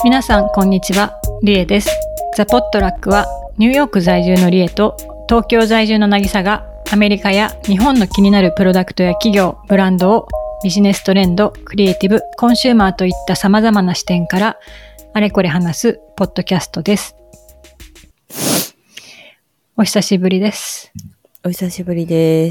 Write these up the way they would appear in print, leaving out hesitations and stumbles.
皆さんこんにちは、リエです。ザ・ポットラックはニューヨーク在住のリエと東京在住のなぎさがアメリカや日本の気になるプロダクトや企業、ブランドをビジネストレンド、クリエイティブ、コンシューマーといった様々な視点からあれこれ話すポッドキャストです。お久しぶりです。 お久しぶりです。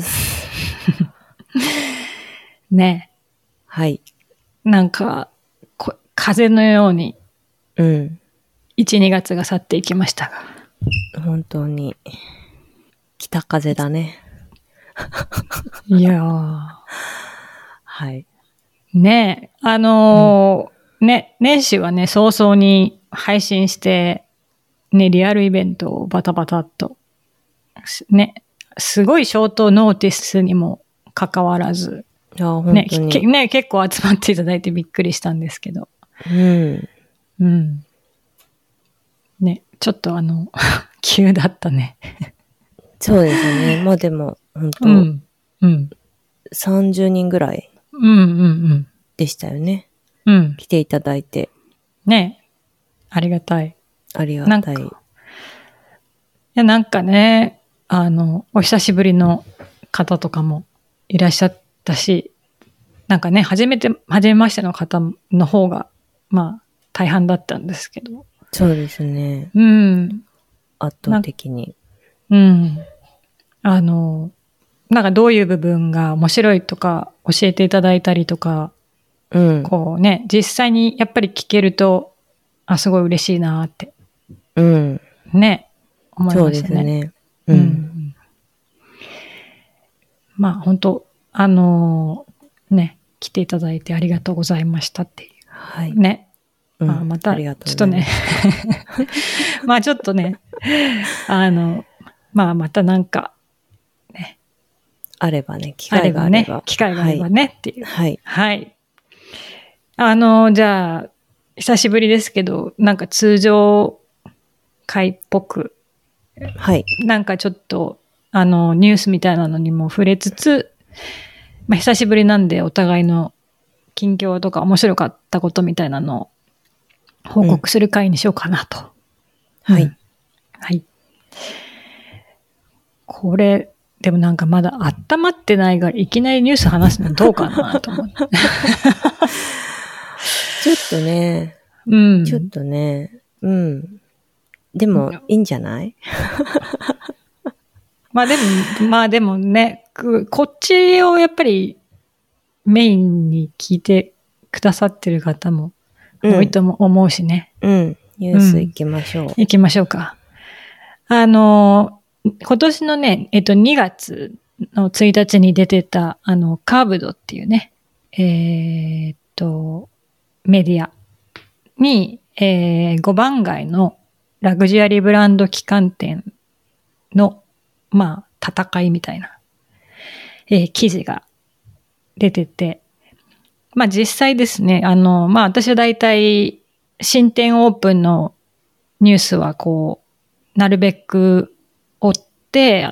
ねえ。 はい。 なんか風のように1、2月が去っていきましたが。本当に北風だね。 いやー。 はい。 ねえ、ね、年始はね、早々に配信して、ね、リアルイベントをバタバタっと、ね、すごいショートノーティスにもかかわらず、 いや本当にね、結構集まっていただいてびっくりしたんですけど。うん。ね、ちょっと急だったね。 そうですね。まあでも、本当、30人ぐらいでしたよね。来ていただいて。 ね、ありがたい。 ありがたい。 なんかね、お久しぶりの方とかもいらっしゃったし、なんかね、初めましての方の方が、まあ、大半だったんですけど。 そうですね。圧倒的に。 なんかどういう部分が面白いとか教えていただいたりとか、こうね、実際にやっぱり聞けると、すごい嬉しいなって。ね、思いましたね。 そうですね。 まあ本当ね、来ていただいてありがとうございましたっていう。 はい。 ね。また、ちょっとね、まあちょっとね、まあまたなんか、ね。 あればね、機会があれば。 機会があればね、っていう。 はい。 はい。じゃあ、久しぶりですけど、なんか通常回っぽく、 はい。 なんかちょっと、ニュースみたいなのにも触れつつ、まあ久しぶりなんでお互いの近況とか面白かったことみたいなのを報告する会にしようかなと。 はい。 はい。これ、でもなんかまだ温まってないがいきなりニュース話すのどうかなと思って。 ちょっとね。ちょっとね。でも、いいんじゃない？ まあでもね、こっちをやっぱりメインに聞いてくださってる方も多いと思うしね。 ニュース行きましょう。 行きましょうか。今年のね、2月の1日に出てた、カーブドっていうね、メディアに、5番街のラグジュアリーブランド旗艦店の、まあ、戦いみたいな、記事が出てて、まあ実際ですね、まあ私は大体新店オープンのニュースはこう、なるべく追って、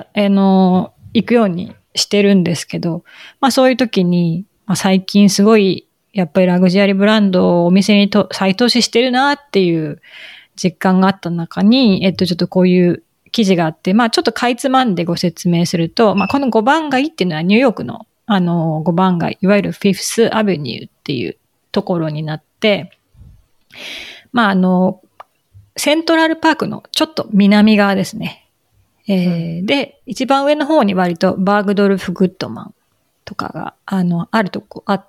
行くようにしてるんですけど、まあそういう時に、まあ、最近すごい、やっぱりラグジュアリーブランドをお店に再投資してるなっていう実感があった中に、ちょっとこういう記事があって、まあちょっとかいつまんでご説明すると、まあこの5番街っていうのはニューヨークの5番街、いわゆるフィフスアベニューっていうところになって、まあセントラルパークのちょっと南側ですね。で、一番上の方に割とバーグドルフ・グッドマンとかが、あるとこあって、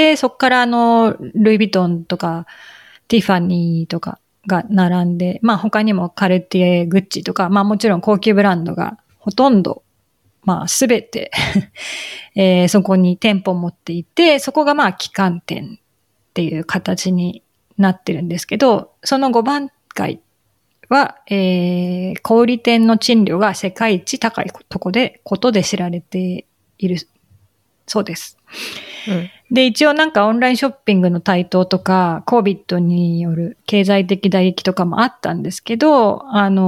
そこからルイ・ヴィトンとか、ティファニーとかが並んで、まあ他にもカルティエ、グッチとか、まあもちろん高級ブランドがほとんど、まあすべて、そこに店舗を持っていて、そこがまあ旗艦店っていう形になってるんですけど、その5番街は、小売店の賃料が世界一高いことで知られているそうです。で、一応なんかオンラインショッピングの台頭とか、COVID による経済的打撃とかもあったんですけど、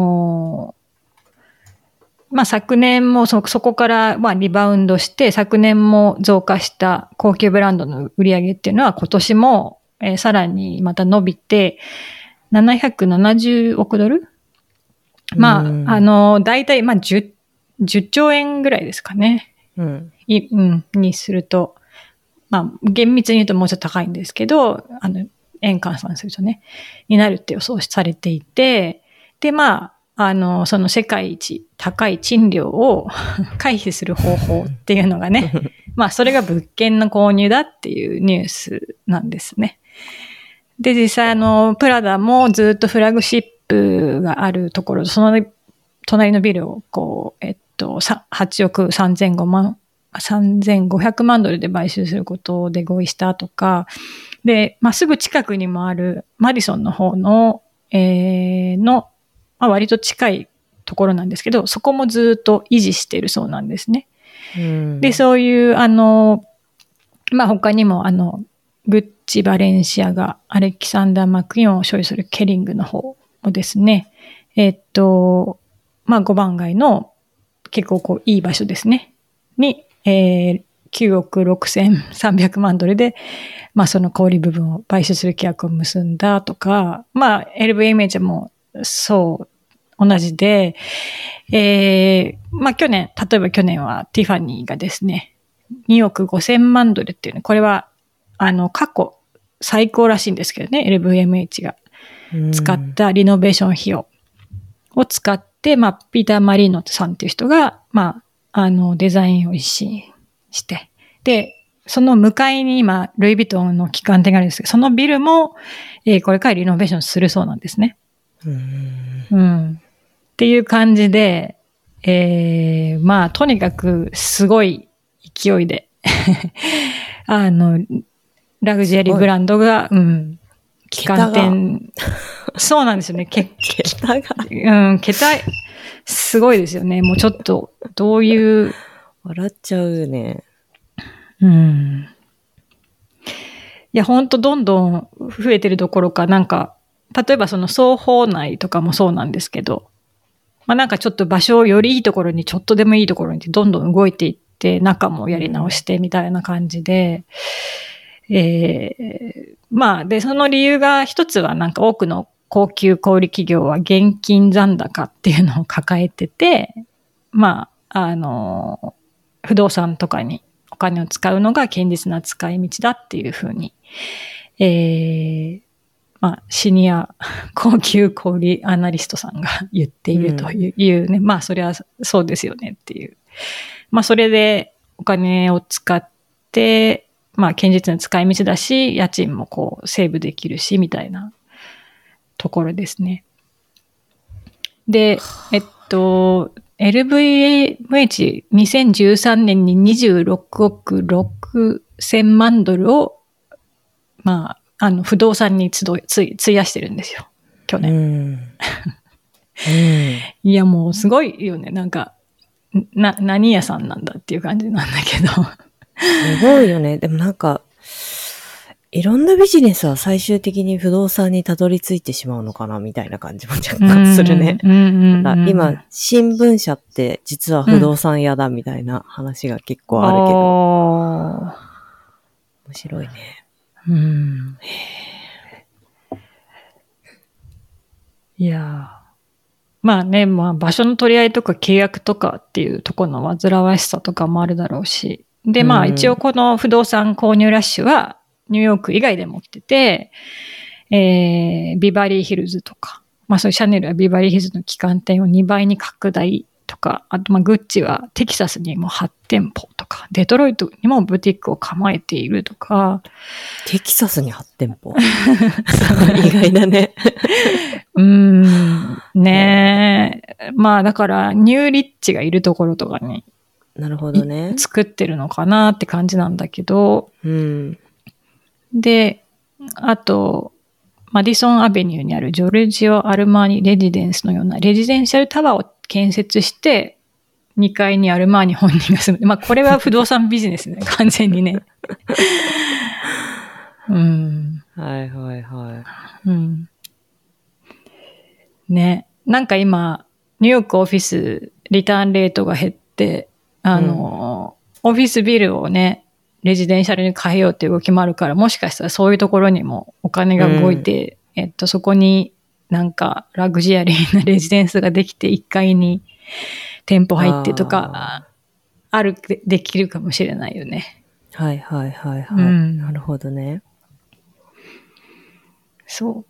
まあ昨年もそこからまあリバウンドして、昨年も増加した高級ブランドの売り上げっていうのは今年も、さらにまた伸びて、 770億ドル、まあ、大体、まあ、10兆円ぐらいですかね。にすると、まあ、厳密に言うともうちょっと高いんですけど、円換算するとね、になるって予想されていて、で、まあ、その世界一高い賃料を回避する方法っていうのがね、まあ、それが物件の購入だっていうニュースなんですね。で、実際プラダもずっとフラグシップがあるところ、その隣のビルをこう、8億3500万ドルで買収することで合意したとか、で、まあ、すぐ近くにもあるマディソンの方の、まあ、割と近いところなんですけど、そこもずっと維持しているそうなんですね。で、そういう、まあ、他にも、グッチ、バレンシアガ、アレキサンダー・マクイーンを所有するケリングの方もですね、まあ、5番街の結構こういい場所ですね。に、9億6300万ドルで、まあその小売部分を買収する契約を結んだとか、まあ LVMH もそう同じで、まあ例えば去年はティファニーがですね、2億5000万ドルっていうね、これは過去最高らしいんですけどね、LVMH が使ったリノベーション費用を使って、まあピーター・マリーノさんっていう人が、まあデザインを一新して、で、その向かいに今、ルイ・ヴィトンの旗艦店があるんですけど、そのビルも、これからリノベーションするそうなんですね。っていう感じで、まあ、とにかくすごい勢いで、ラグジュアリーブランドが、旗艦店、そうなんですよね。桁が。桁、すごいですよね。もうちょっと、どういう。 笑っちゃうね。 いや、ほんとどんどん増えてるどころか、なんか、例えばその双方内とかもそうなんですけど、まあなんかちょっと場所をよりいいところに、ちょっとでもいいところにどんどん動いていって、中もやり直してみたいな感じで、まあ、で、その理由が一つはなんか多くの高級小売企業は現金残高っていうのを抱えてて、まあ、不動産とかにお金を使うのが堅実な使い道だっていうふうに、まあ、シニア高級小売アナリストさんが言っているというね、まあ、それはそうですよねっていう。まあ、それでお金を使って、まあ、堅実な使い道だし、家賃もこう、セーブできるし、みたいなところですね。で、LVMH 2013年に26億6千万ドルを、まあ、不動産に費やしてるんですよ。去年。いや、もうすごいよね。なんか、何屋さんなんだっていう感じなんだけど。 すごいよね。でもなんか、いろんなビジネスは最終的に不動産にたどり着いてしまうのかなみたいな感じも若干するね。今、新聞社って実は不動産屋だみたいな話が結構あるけど。面白いね。 いやまあね、まあ場所の取り合いとか契約とかっていうところの煩わしさとかもあるだろうし。で、まあ一応この不動産購入ラッシュはニューヨーク以外でも起きてて、ビバリーヒルズとか、まあそういうシャネルはビバリーヒルズの旗艦店を2倍に拡大とか、あとまあグッチはテキサスにも8店舗とか、デトロイトにもブティックを構えているとか。 テキサスに8店舗意外だね。 ねえ。まあだからニューリッチがいるところとかに、 なるほどね。 作ってるのかなって感じなんだけど、で、あと、マディソンアベニューにあるジョルジオ・アルマーニレジデンスのようなレジデンシャルタワーを建設して、2階にアルマーニ本人が住む。まあこれは不動産ビジネスね、完全にね。 はいはいはい。 ね。なんか今、ニューヨークオフィスリターンレートが減って、オフィスビルをね、レジデンシャルに変えようっていう動きもあるから、もしかしたらそういうところにもお金が動いて、そこになんかラグジュアリーなレジデンスができて1階に店舗入ってとかできるかもしれないよね。 はいはいはいはい。なるほどね。 そう。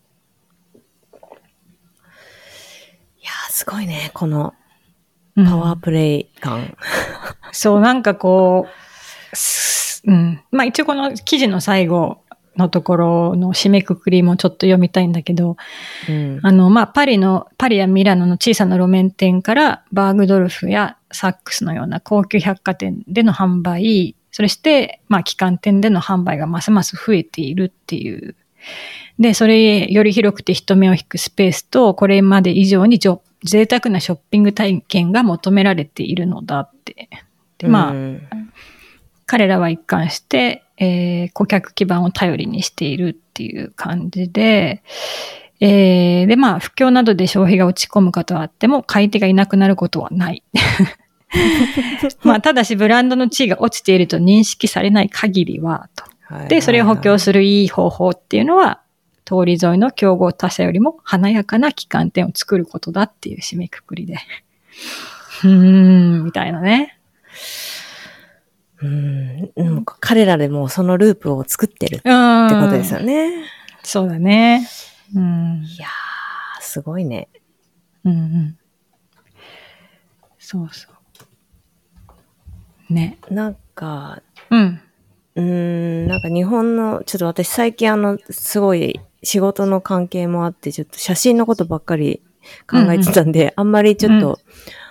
いやーすごいね、このパワープレイ感。 そう、なんかこう、まあ一応この記事の最後のところの締めくくりもちょっと読みたいんだけど、まあパリやミラノの小さな路面店からバーグドルフやサックスのような高級百貨店での販売、そしてまあ旗艦店での販売がますます増えているっていう。で、それより広くて人目を引くスペースと、これまで以上に贅沢なショッピング体験が求められているのだって。で、まあ、彼らは一貫して、顧客基盤を頼りにしているっていう感じで、で、まあ、不況などで消費が落ち込むことはあっても、買い手がいなくなることはない。まあ、ただし、ブランドの地位が落ちていると認識されない限りは、と。で、それを補強するいい方法っていうのは、通り沿いの競合他社よりも華やかな旗艦店を作ることだっていう締めくくりで。みたいなね。 彼らでもそのループを作ってるってことですよね。 そうだね。 いやー、すごいね。 そうそう。ね。 なんか、なんか日本の、ちょっと私最近すごい仕事の関係もあって、ちょっと写真のことばっかり考えてたんで、あんまりちょっと、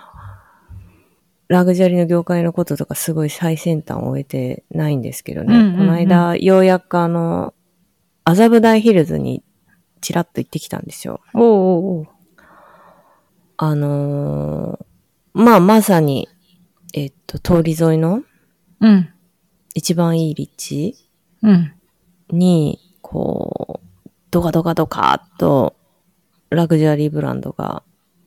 ラグジュアリーの業界のこととかすごい最先端を終えてないんですけどね。この間、ようやく麻布台ヒルズにちらっと行ってきたんですよ。まあ、まさに、通り沿いの、一番いい立地に、こう、ドカドカドカっとラグジュアリーブランドが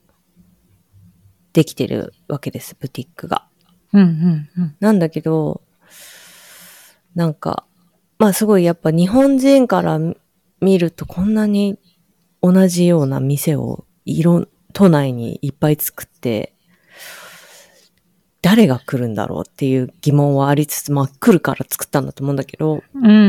できてるわけです、ブティックが。なんだけど、なんか、まあすごいやっぱ日本人から見るとこんなに同じような店を都内にいっぱい作って、誰が来るんだろうっていう疑問はありつつ、まあ来るから作ったんだと思うんだけど、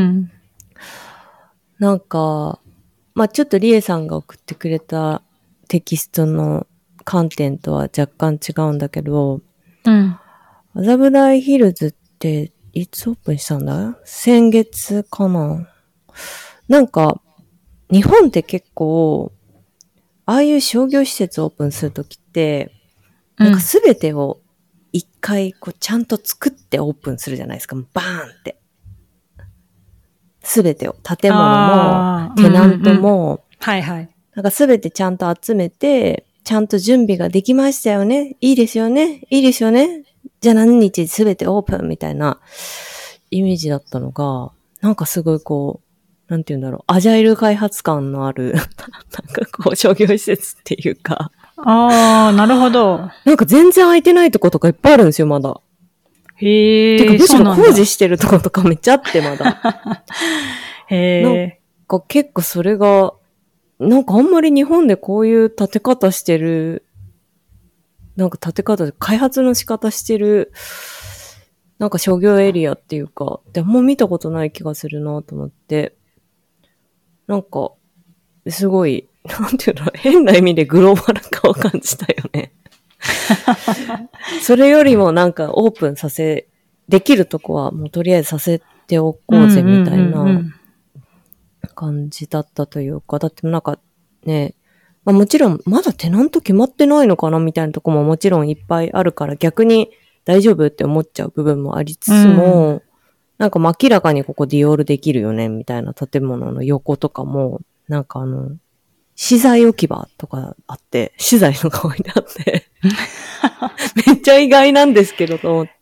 なんか、まあちょっとリエさんが送ってくれたテキストの観点とは若干違うんだけど、麻布台ヒルズっていつオープンしたんだ？先月かな。なんか、日本って結構、ああいう商業施設オープンするときって、なんかすべてを一回こうちゃんと作ってオープンするじゃないですか。バーンって。すべてを。建物も、テナントも、なんかすべてちゃんと集めて、ちゃんと準備ができましたよね。いいですよね。いいですよね。じゃあ何日すべてオープンみたいなイメージだったのが、なんかすごいこう、なんて言うんだろう、アジャイル開発感のある、なんかこう商業施設っていうか。 なるほど。 なんか全然空いてないとことかいっぱいあるんですよ、まだ。てか、むしろ工事してるとことかめっちゃあって、まだ。なんか結構それが、なんかあんまり日本でこういう建て方してる、なんか建て方で開発の仕方してる、なんか商業エリアっていうか、でも見たことない気がするなと思って、なんか、すごい、なんていうの、変な意味でグローバル化を感じたよね。それよりもなんかオープンできるとこはもうとりあえずさせておこうぜみたいな感じだったというか、だってなんかね、まあもちろんまだテナント決まってないのかなみたいなとこももちろんいっぱいあるから逆に大丈夫って思っちゃう部分もありつつも、なんか明らかにここディオールできるよねみたいな建物の横とかも、なんか資材置き場とかあって、資材のが置いてあって、めっちゃ意外なんですけどと思って。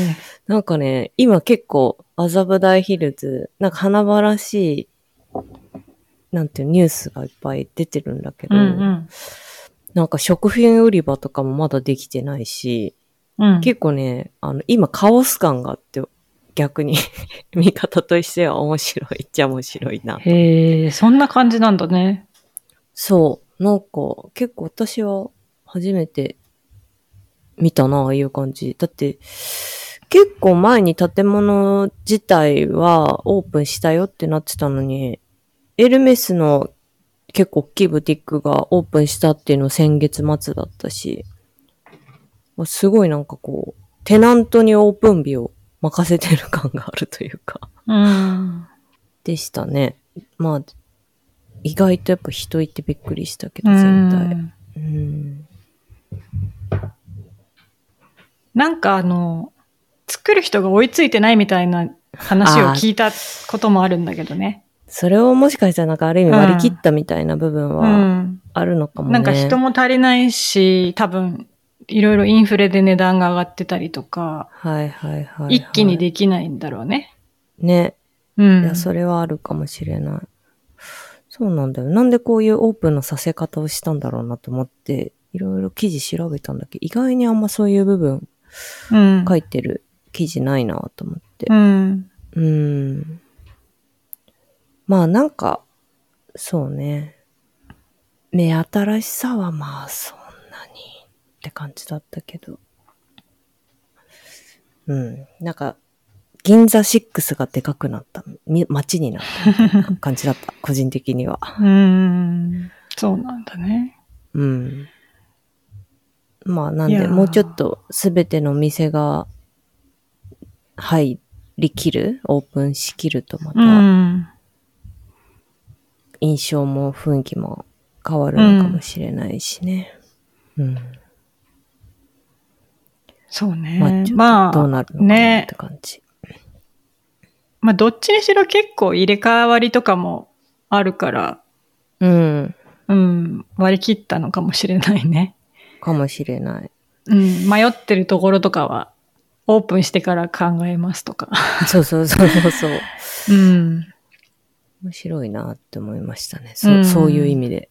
なんかね、今結構麻布台ヒルズ、なんか華々しい、なんていうニュースがいっぱい出てるんだけど、なんか食品売り場とかもまだできてないし、結構ね、今カオス感があって、逆に見方としては面白いっちゃ面白いな。 そんな感じなんだね。 そう。なんか、結構私は初めて見たな、ああいう感じ。だって、結構前に建物自体はオープンしたよってなってたのに、エルメスの結構大きいブティックがオープンしたっていうの先月末だったし、すごいなんかこう、テナントにオープン日を任せてる感があるというか、でしたね。まあ、意外とやっぱ人いてびっくりしたけど、全体。 なんか作る人が追いついてないみたいな話を聞いたこともあるんだけどね。 それをもしかしたらなんかある意味割り切ったみたいな部分はあるのかもね。 なんか人も足りないし、多分いろいろインフレで値段が上がってたりとか、一気にできないんだろうね。 ね。いや、それはあるかもしれない。そうなんだよ。なんでこういうオープンのさせ方をしたんだろうなと思って、いろいろ記事調べたんだけど、意外にあんまそういう部分、書いてる記事ないなと思って。まあなんか、そうね。目新しさはまあそんなにって感じだったけど。なんか、銀座6がでかくなった。街になったみたいな感じだった。個人的には。 そうなんだね。 まあなんで、もうちょっとすべての店が入りきる、オープンしきるとまた、印象も雰囲気も変わるのかもしれないしね。 そうね。まあ、 どうなるのかなって感じ。 まあ、どっちにしろ結構入れ替わりとかもあるから、割り切ったのかもしれないね。 かもしれない。 迷ってるところとかは、オープンしてから考えますとか。 そう。面白いなって思いましたね。そういう意味で。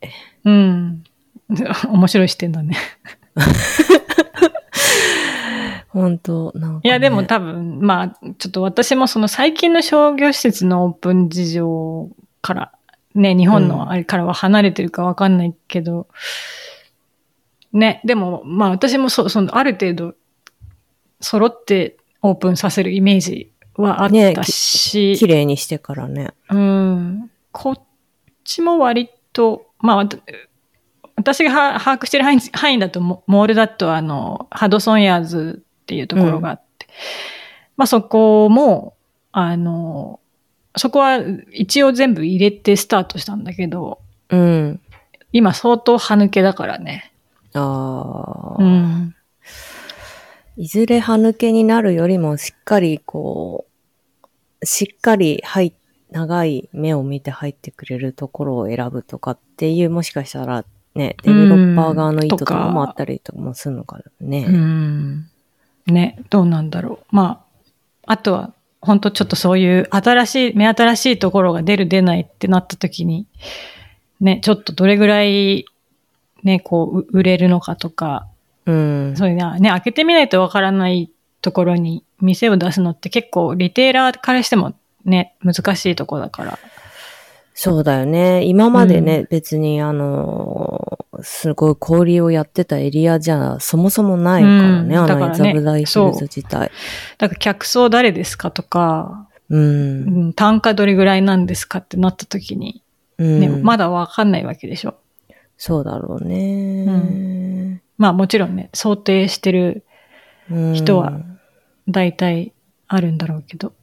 面白い視点だね。 本当なんか、ね。 いや、でも多分、まあ、ちょっと私もその最近の商業施設のオープン事情から、ね、日本のあれからは離れてるかわかんないけど、ね、でも、まあ私もある程度、揃ってオープンさせるイメージはあったし。 綺麗にしてからね。 こっちも割と、まあ、私が把握してる範囲だと、モールだとハドソンヤーズっていうところがあって、まあそこも、そこは一応全部入れてスタートしたんだけど、今相当歯抜けだからね。 いずれ歯抜けになるよりもしっかり長い目を見て入ってくれるところを選ぶとかっていう、もしかしたらね、デベロッパー側の意図とかもあったりとかもするのかね。 ね、どうなんだろう。まあ、あとは、本当ちょっとそういう目新しいところが出ないってなった時に、ね、ちょっとどれぐらい、ね、売れるのかとか、そういうね、開けてみないとわからないところに店を出すのって結構リテーラーからしてもね、難しいところだから。 そうだよね。今までね、別にすごい小売りをやってたエリアじゃそもそもないからね、麻布台ヒルズ自体。 だから客層誰ですかとか、単価どれぐらいなんですかってなった時に、ね、まだわかんないわけでしょ。 そうだろうね。 まあもちろんね、想定してる人は大体あるんだろうけど。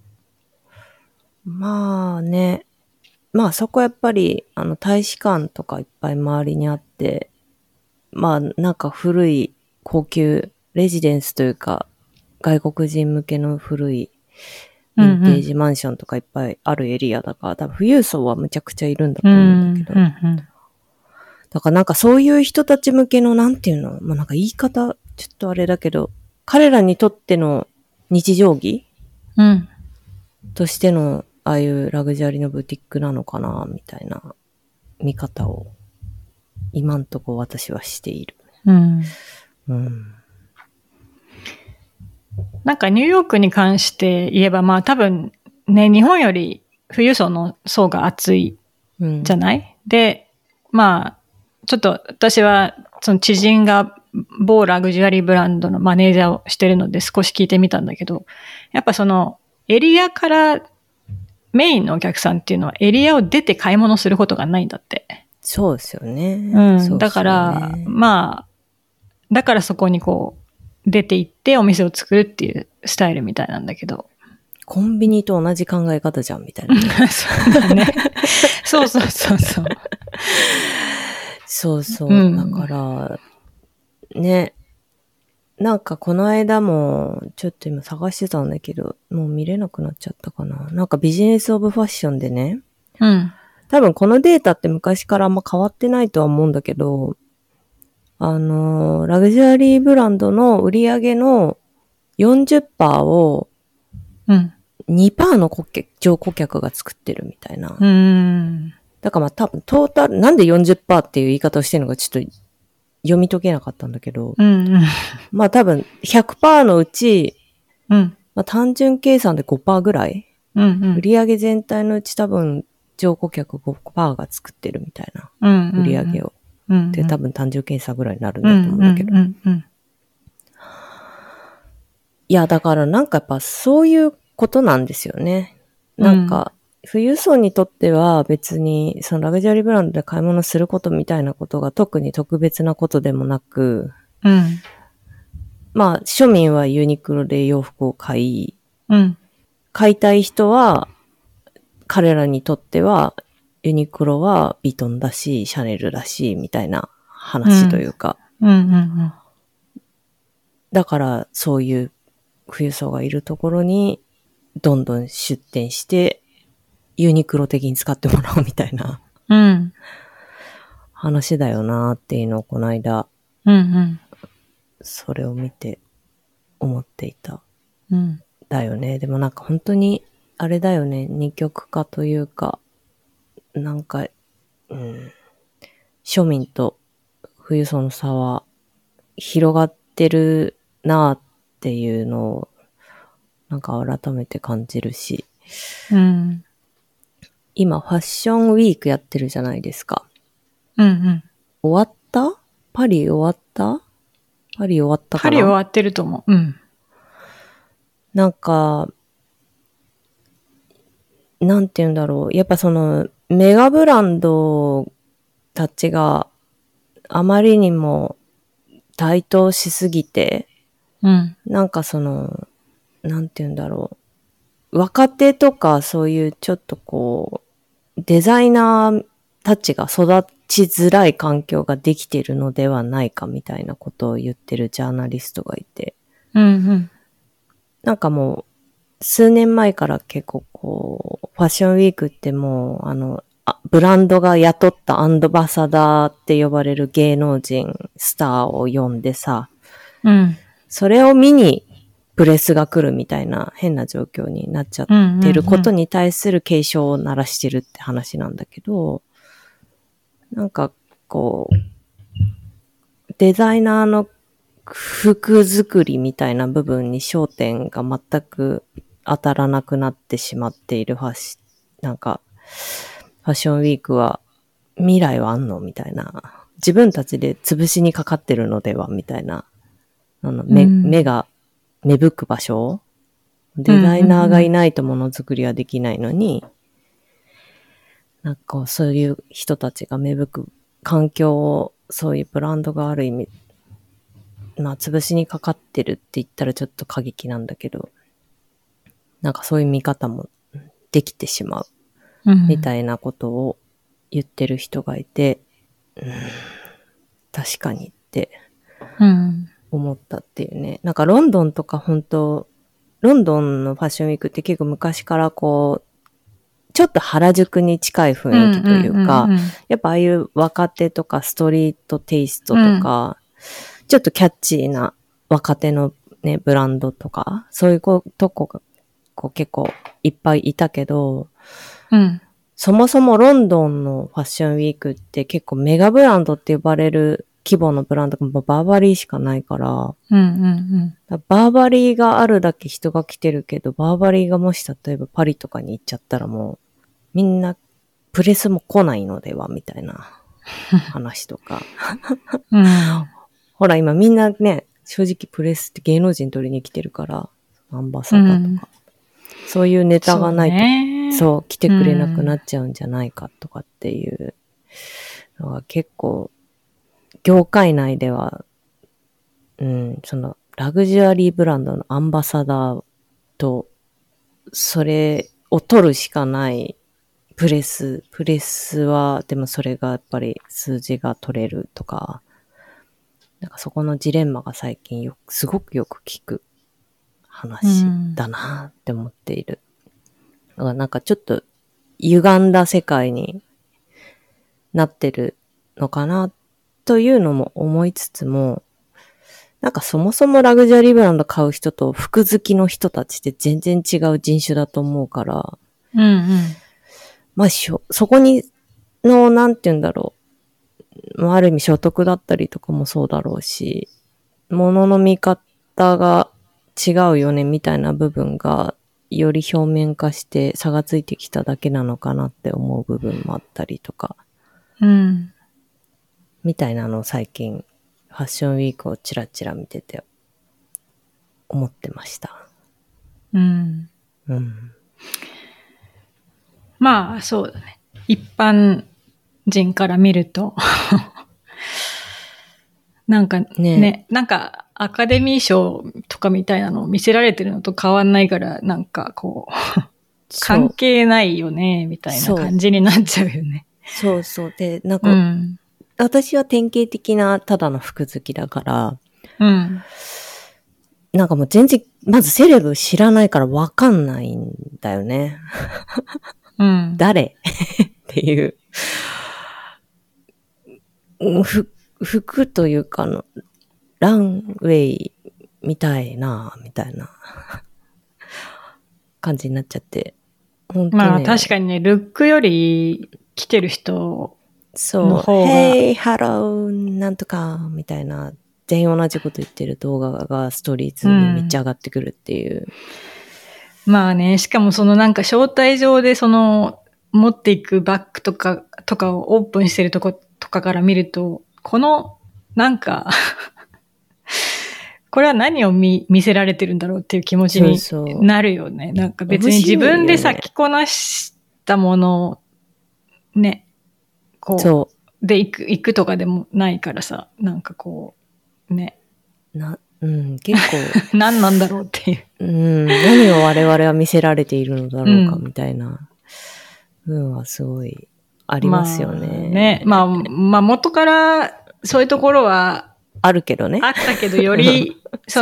まあね。まあそこやっぱり、大使館とかいっぱい周りにあって、まあなんか古い高級レジデンスというか、外国人向けの古いヴィンテージマンションとかいっぱいあるエリアだから、多分富裕層はむちゃくちゃいるんだと思うんだけど。だからなんかそういう人たち向けのなんていうの、まあなんか言い方、ちょっとあれだけど、彼らにとっての日常着としてのああいうラグジュアリーのブティックなのかな、みたいな見方を今んとこ私はしている。 なんかニューヨークに関して言えば、まあ多分ね、日本より富裕層の層が厚いじゃない？で、まあちょっと私は、その知人が某ラグジュアリーブランドのマネージャーをしてるので少し聞いてみたんだけど、やっぱそのエリアからメインのお客さんっていうのはエリアを出て買い物することがないんだって。 そうですよね。 うん。 そうですよね。 だから、まあ、だからそこにこう、出て行ってお店を作るっていうスタイルみたいなんだけど。 コンビニと同じ考え方じゃん、みたいな。 そうだね。そうそうそうそう。 そうそう。だから、ね。なんかこの間も、ちょっと今探してたんだけど、もう見れなくなっちゃったかな。なんかビジネスオブファッションでね。 うん。 多分このデータって昔からあんま変わってないとは思うんだけど、ラグジュアリーブランドの売り上げの 40% を、2% の乗顧客が作ってるみたいな。だからまあ多分トータル、なんで 40% っていう言い方をしてるのかちょっと読み解けなかったんだけど、まあ多分 100% のうち、まあ単純計算で 5% ぐらい、売り上げ全体のうち多分乗顧客 5% が作ってるみたいな、売り上げを。で多分単純計算ぐらいになるんだと思うんだけど。いやだからなんかやっぱそういうことなんですよね。なんか、富裕層にとっては別にそのラグジュアリーブランドで買い物することみたいなことが特に特別なことでもなく、まあ庶民はユニクロで洋服を買い、買いたい人は彼らにとってはユニクロはヴィトンだし、シャネルだし、みたいな話というか。だからそういう富裕層がいるところにどんどん出店してユニクロ的に使ってもらうみたいな、話だよなっていうのをこの間、それを見て思っていた。だよね。でもなんか本当にあれだよね。二極化というか、なんか、庶民と富裕層の差は広がってるなっていうのをなんか改めて感じるし、今ファッションウィークやってるじゃないですか。終わった？パリ終わった？パリ終わったかな？ パリ終わってると思う。 なんか、なんて言うんだろう。やっぱそのメガブランドたちがあまりにも台頭しすぎて、なんかその、なんて言うんだろう。若手とかそういうちょっとこう、デザイナーたちが育ちづらい環境ができているのではないかみたいなことを言ってるジャーナリストがいて。なんかもう、数年前から結構こう、ファッションウィークってもう、ブランドが雇ったアンバサダーって呼ばれる芸能人、スターを呼んでさ、それを見にプレスが来るみたいな変な状況になっちゃってることに対する警鐘を鳴らしてるって話なんだけど、なんかこう、デザイナーの服作りみたいな部分に焦点が全く当たらなくなってしまっているなんか、ファッションウィークは未来はあんのみたいな。自分たちで潰しにかかってるのではみたいな。目が芽吹く場所、デザイナーがいないとものづくりはできないのに、なんかそういう人たちが芽吹く環境を、そういうブランドがある意味、まあ潰しにかかってるって言ったらちょっと過激なんだけど、なんかそういう見方もできてしまうみたいなことを言ってる人がいて、確かにって思ったっていうね。なんかロンドンとか本当、ロンドンのファッションウィークって結構昔からこう、ちょっと原宿に近い雰囲気というか、やっぱああいう若手とかストリートテイストとか、ちょっとキャッチーな若手のね、ブランドとか、そういうとこがこう結構いっぱいいたけど、そもそもロンドンのファッションウィークって結構メガブランドって呼ばれる規模のブランドがバーバリーしかないから、バーバリーがあるだけ人が来てるけど、バーバリーがもし例えばパリとかに行っちゃったらもうみんなプレスも来ないのではみたいな話とか。 うん、 ほら今みんなね、正直プレスって芸能人取りに来てるから、アンバサダーとか。そういうネタがないと、そう、来てくれなくなっちゃうんじゃないかとかっていうのが結構、業界内では、そのラグジュアリーブランドのアンバサダーと、それを取るしかないプレスは、でもそれがやっぱり数字が取れるとか、なんかそこのジレンマが最近すごくよく聞く話だなって思っている。だからなんかちょっと歪んだ世界になってるのかなというのも思いつつも、なんかそもそもラグジュアリーブランド買う人と服好きの人たちって全然違う人種だと思うから、まあそこにの、なんて言うんだろう。ある意味所得だったりとかもそうだろうし、物の見方が違うよねみたいな部分がより表面化して差がついてきただけなのかなって思う部分もあったりとか、みたいなのを最近ファッションウィークをチラチラ見てて思ってました。 まあそうだね。一般人から見るとなんかね、なんかアカデミー賞とかみたいなのを見せられてるのと変わんないから、なんかこう関係ないよねみたいな感じになっちゃうよね。 そうそう。で、なんか、私は典型的なただの服好きだから、なんかもう全然、まずセレブ知らないからわかんないんだよね。誰っていう。服というかランウェイみたいな感じになっちゃって。本当ね、 まあ確かにね、ルックより来てる人の方が。 Hey, hello, なんとか、みたいな、全員同じこと言ってる動画がストーリーズにめっちゃ上がってくるっていう。 まあね、しかもそのなんか招待状でその持っていくバッグとかをオープンしてるとことかから見ると、このなんかこれは何を見せられてるんだろうっていう気持ちになるよね。なんか別に自分で着こなしたものをね、こう、で行くとかでもないからさ、なんかこう、ね。 結構。 何なんだろうっていう。 何を我々は見せられているのだろうかみたいな部分はすごいありますよね。 まあ元からそういうところはあるけどね。 あったけど、より、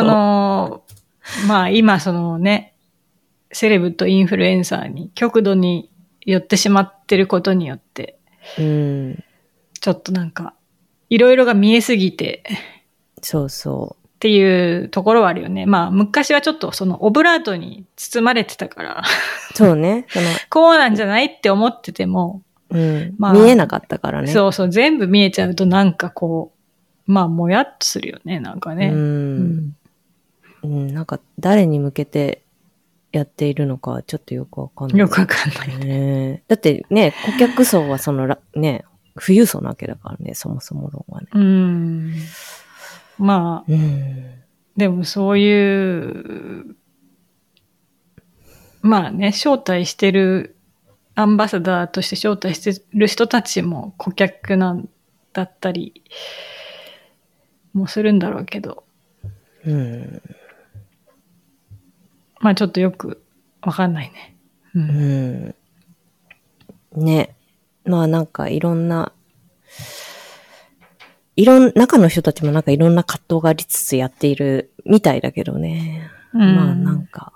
まあ今そのね、セレブとインフルエンサーに極度に寄ってしまってることによって、ちょっとなんか、いろいろが見えすぎて、っていうところはあるよね。まあ昔はちょっとそのオブラートに包まれてたから、 そうね。 こうなんじゃないって思ってても、 まあ、見えなかったからね。 そうそう、全部見えちゃうとなんかこう、まあもやっとするよね、なんかね。 なんか誰に向けてやっているのかちょっとよくわかんない。 よくわかんないね。だってね、顧客層はそのね、富裕層なわけだからね、そもそも論はね。 まあ、でもそういう、まあね、招待してる、アンバサダーとして招待してる人たちも顧客なんだったりもするんだろうけど。まあちょっとよくわかんないね。 ね。まあなんか中の人たちもなんかいろんな葛藤がありつつやっているみたいだけどね。まあなんか、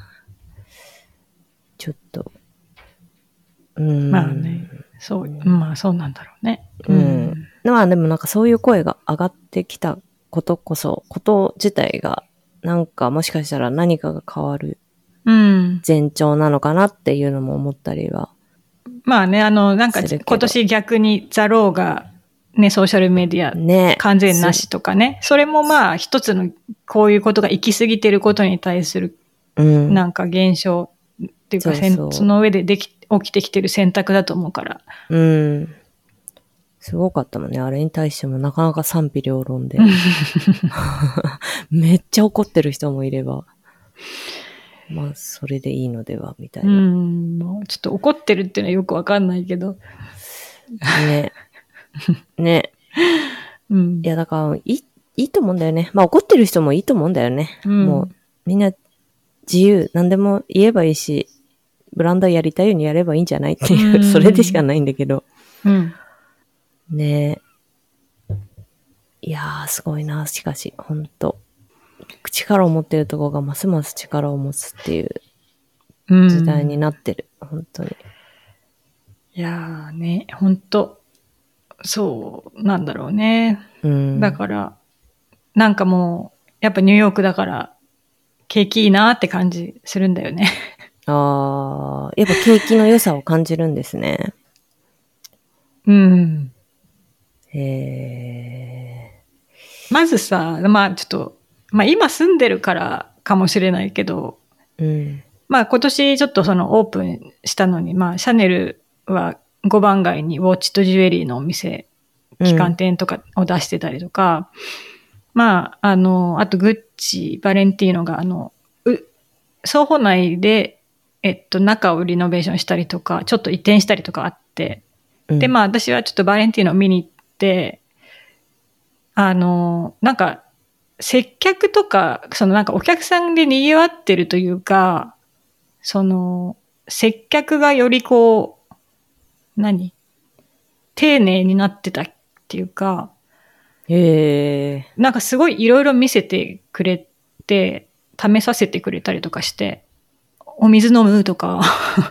ちょっと、 まあね。まあそうなんだろうね。 まあでもなんかそういう声が上がってきたこと自体が、なんかもしかしたら何かが変わる前兆なのかなっていうのも思ったりは。 まあね、なんか今年逆にザローがね、ソーシャルメディア完全なしとかね。それもまあ一つのこういうことが行き過ぎてることに対するなんか現象っていうか、その上で起きてきてる選択だと思うから。 すごかったもんね。あれに対してもなかなか賛否両論で。めっちゃ怒ってる人もいれば。まあ、それでいいのでは、みたいな。 もうちょっと怒ってるっていうのはよくわかんないけど。 ね。ね。 うん。 いや、だから、いいと思うんだよね。まあ、怒ってる人もいいと思うんだよね。もう、みんな自由、何でも言えばいいし、ブランドやりたいようにやればいいんじゃないっていう、それでしかないんだけど。ねえ。いやー、すごいな、しかし、ほんと。力を持ってるところがますます力を持つっていう時代になってる。本当に。 いやーね、ほんと、そうなんだろうね。だから、なんかもう、やっぱニューヨークだから、景気いいなって感じするんだよね。 ああ、やっぱ景気の良さを感じるんですね。 まずさ、まあちょっと、まあ今住んでるからかもしれないけど、まあ今年ちょっとそのオープンしたのに、まあシャネルは5番街にウォッチとジュエリーのお店、旗艦店とかを出してたりとか、まああとグッチ、バレンティーノが双方内で、中をリノベーションしたりとか、ちょっと移転したりとかあって、で、まあ私はちょっとバレンティーノを見に行って、なんか、接客とか、なんかお客さんで賑わってるというか、接客がよりこう、丁寧になってたっていうか、なんかすごいいろいろ見せてくれて、試させてくれたりとかして、お水飲むとか、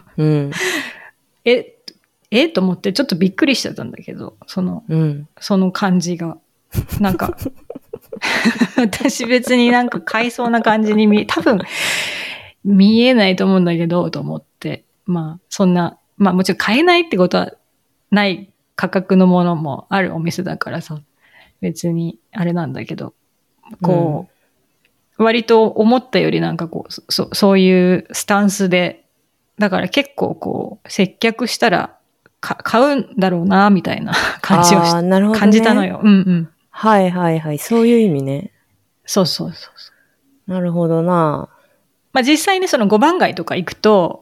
と思ってちょっとびっくりしちゃったんだけど、その感じが。なんか、私別になんか買いそうな感じに多分見えないと思うんだけど、と思って。まあ、そんな、まあもちろん買えないってことはない価格のものもあるお店だからさ、別にあれなんだけど、こう、割と思ったよりなんかこう、そういうスタンスで、だから結構こう、接客したら買うんだろうな、みたいな感じを感じたのよ。 はいはいはい。そういう意味ね。 そう。 なるほどな。 まあ実際ね、その5番街とか行くと、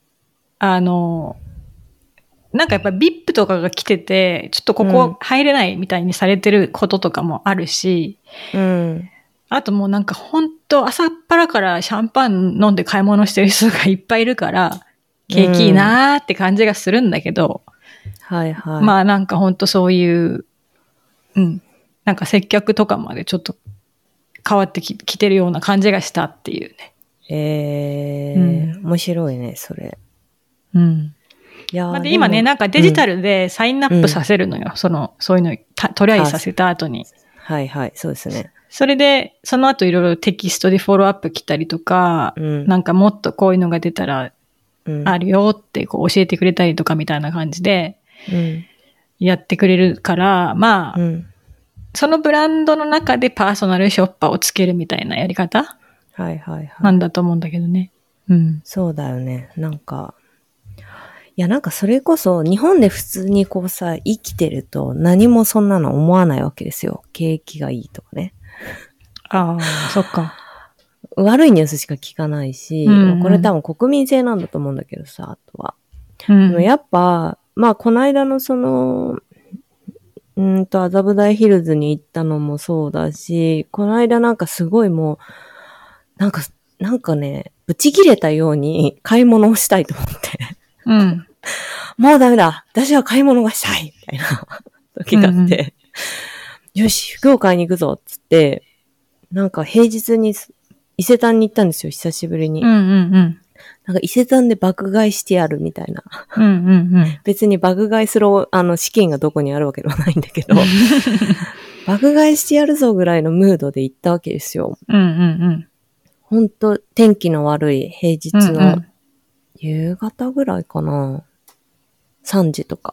なんかやっぱ VIP とかが来てて、ちょっとここ入れないみたいにされてることとかもあるし、あともうなんかほんと朝っぱらからシャンパン飲んで買い物してる人がいっぱいいるから、景気いいなーって感じがするんだけど、まあなんかほんとそういう、なんか接客とかまでちょっと変わってきてるような感じがしたっていうね。面白いね、それ。 いやで今ね、なんかデジタルでサインアップさせるのよ。そういうのトライさせた後に。 はいはい、そうですね。 それで、その後いろいろテキストでフォローアップ来たりとか、なんかもっとこういうのが出たらあるよってこう教えてくれたりとかみたいな感じで、やってくれるから、まあ、そのブランドの中でパーソナルショッパーをつけるみたいなやり方なんだと思うんだけどね。 そうだよね。なんか、いやなんかそれこそ日本で普通にこうさ、生きてると何もそんなの思わないわけですよ。景気がいいとかね。 ああ、そっか。 悪いニュースしか聞かないし、これ多分国民性なんだと思うんだけどさ、あとは。でもやっぱ、まあこの間の麻布台ヒルズに行ったのもそうだし、この間なんかすごいもう、なんかね、ブチ切れたように買い物をしたいと思って。もうダメだ。私は買い物がしたいみたいな時があって。よし、服を買いに行くぞっつって、なんか平日に伊勢丹に行ったんですよ、久しぶりに。なんか伊勢丹で爆買いしてやるみたいな。別に爆買いする資金がどこにあるわけではないんだけど、爆買いしてやるぞぐらいのムードで行ったわけですよ。ほんと天気の悪い平日の夕方ぐらいかな。3時とか。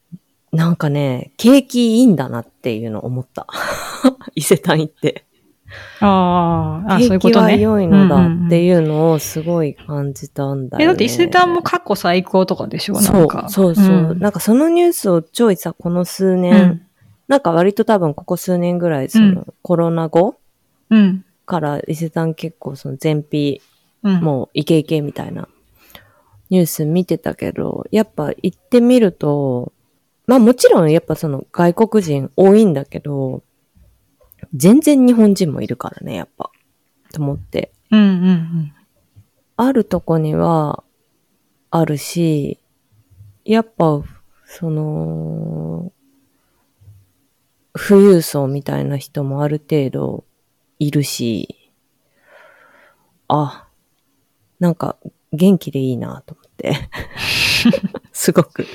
なんかね、景気いいんだなっていうのを思った。伊勢丹行って。 ああ、そういうこ景気はとね。 良いのだっていうのをすごい感じたんだよね。 だって伊勢丹も過去最高とかでしょ、なんか。 そう。なんかそのニュースをちょいさ、この数年、なんか割と多分ここ数年ぐらい、コロナ後から伊勢丹結構その全費、もうイケイケみたいなニュース見てたけど、やっぱ行ってみると、まあもちろんやっぱその外国人多いんだけど、全然日本人もいるからね、やっぱ。と思って。あるとこにはあるし、やっぱ、富裕層みたいな人もある程度いるし、なんか元気でいいなと思って。すごく。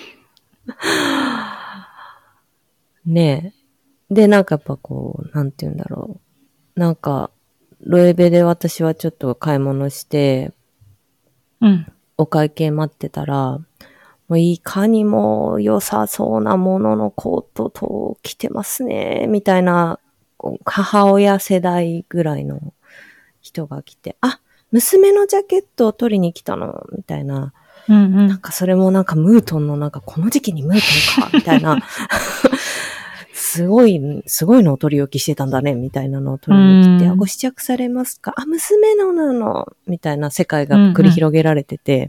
ねえ。で、なんかやっぱこう、なんて言うんだろう。なんか、ロエベで私はちょっと買い物して、お会計待ってたら、もういかにも良さそうなもののコートと着てますね、みたいな、母親世代ぐらいの人が来て、娘のジャケットを取りに来たの、みたいな。なんかそれもなんかムートンのなんかこの時期にムートンか、みたいな。すごいのを取り置きしてたんだね、みたいなのを取りに来て、ご試着されますか？娘のなの、みたいな世界が繰り広げられてて、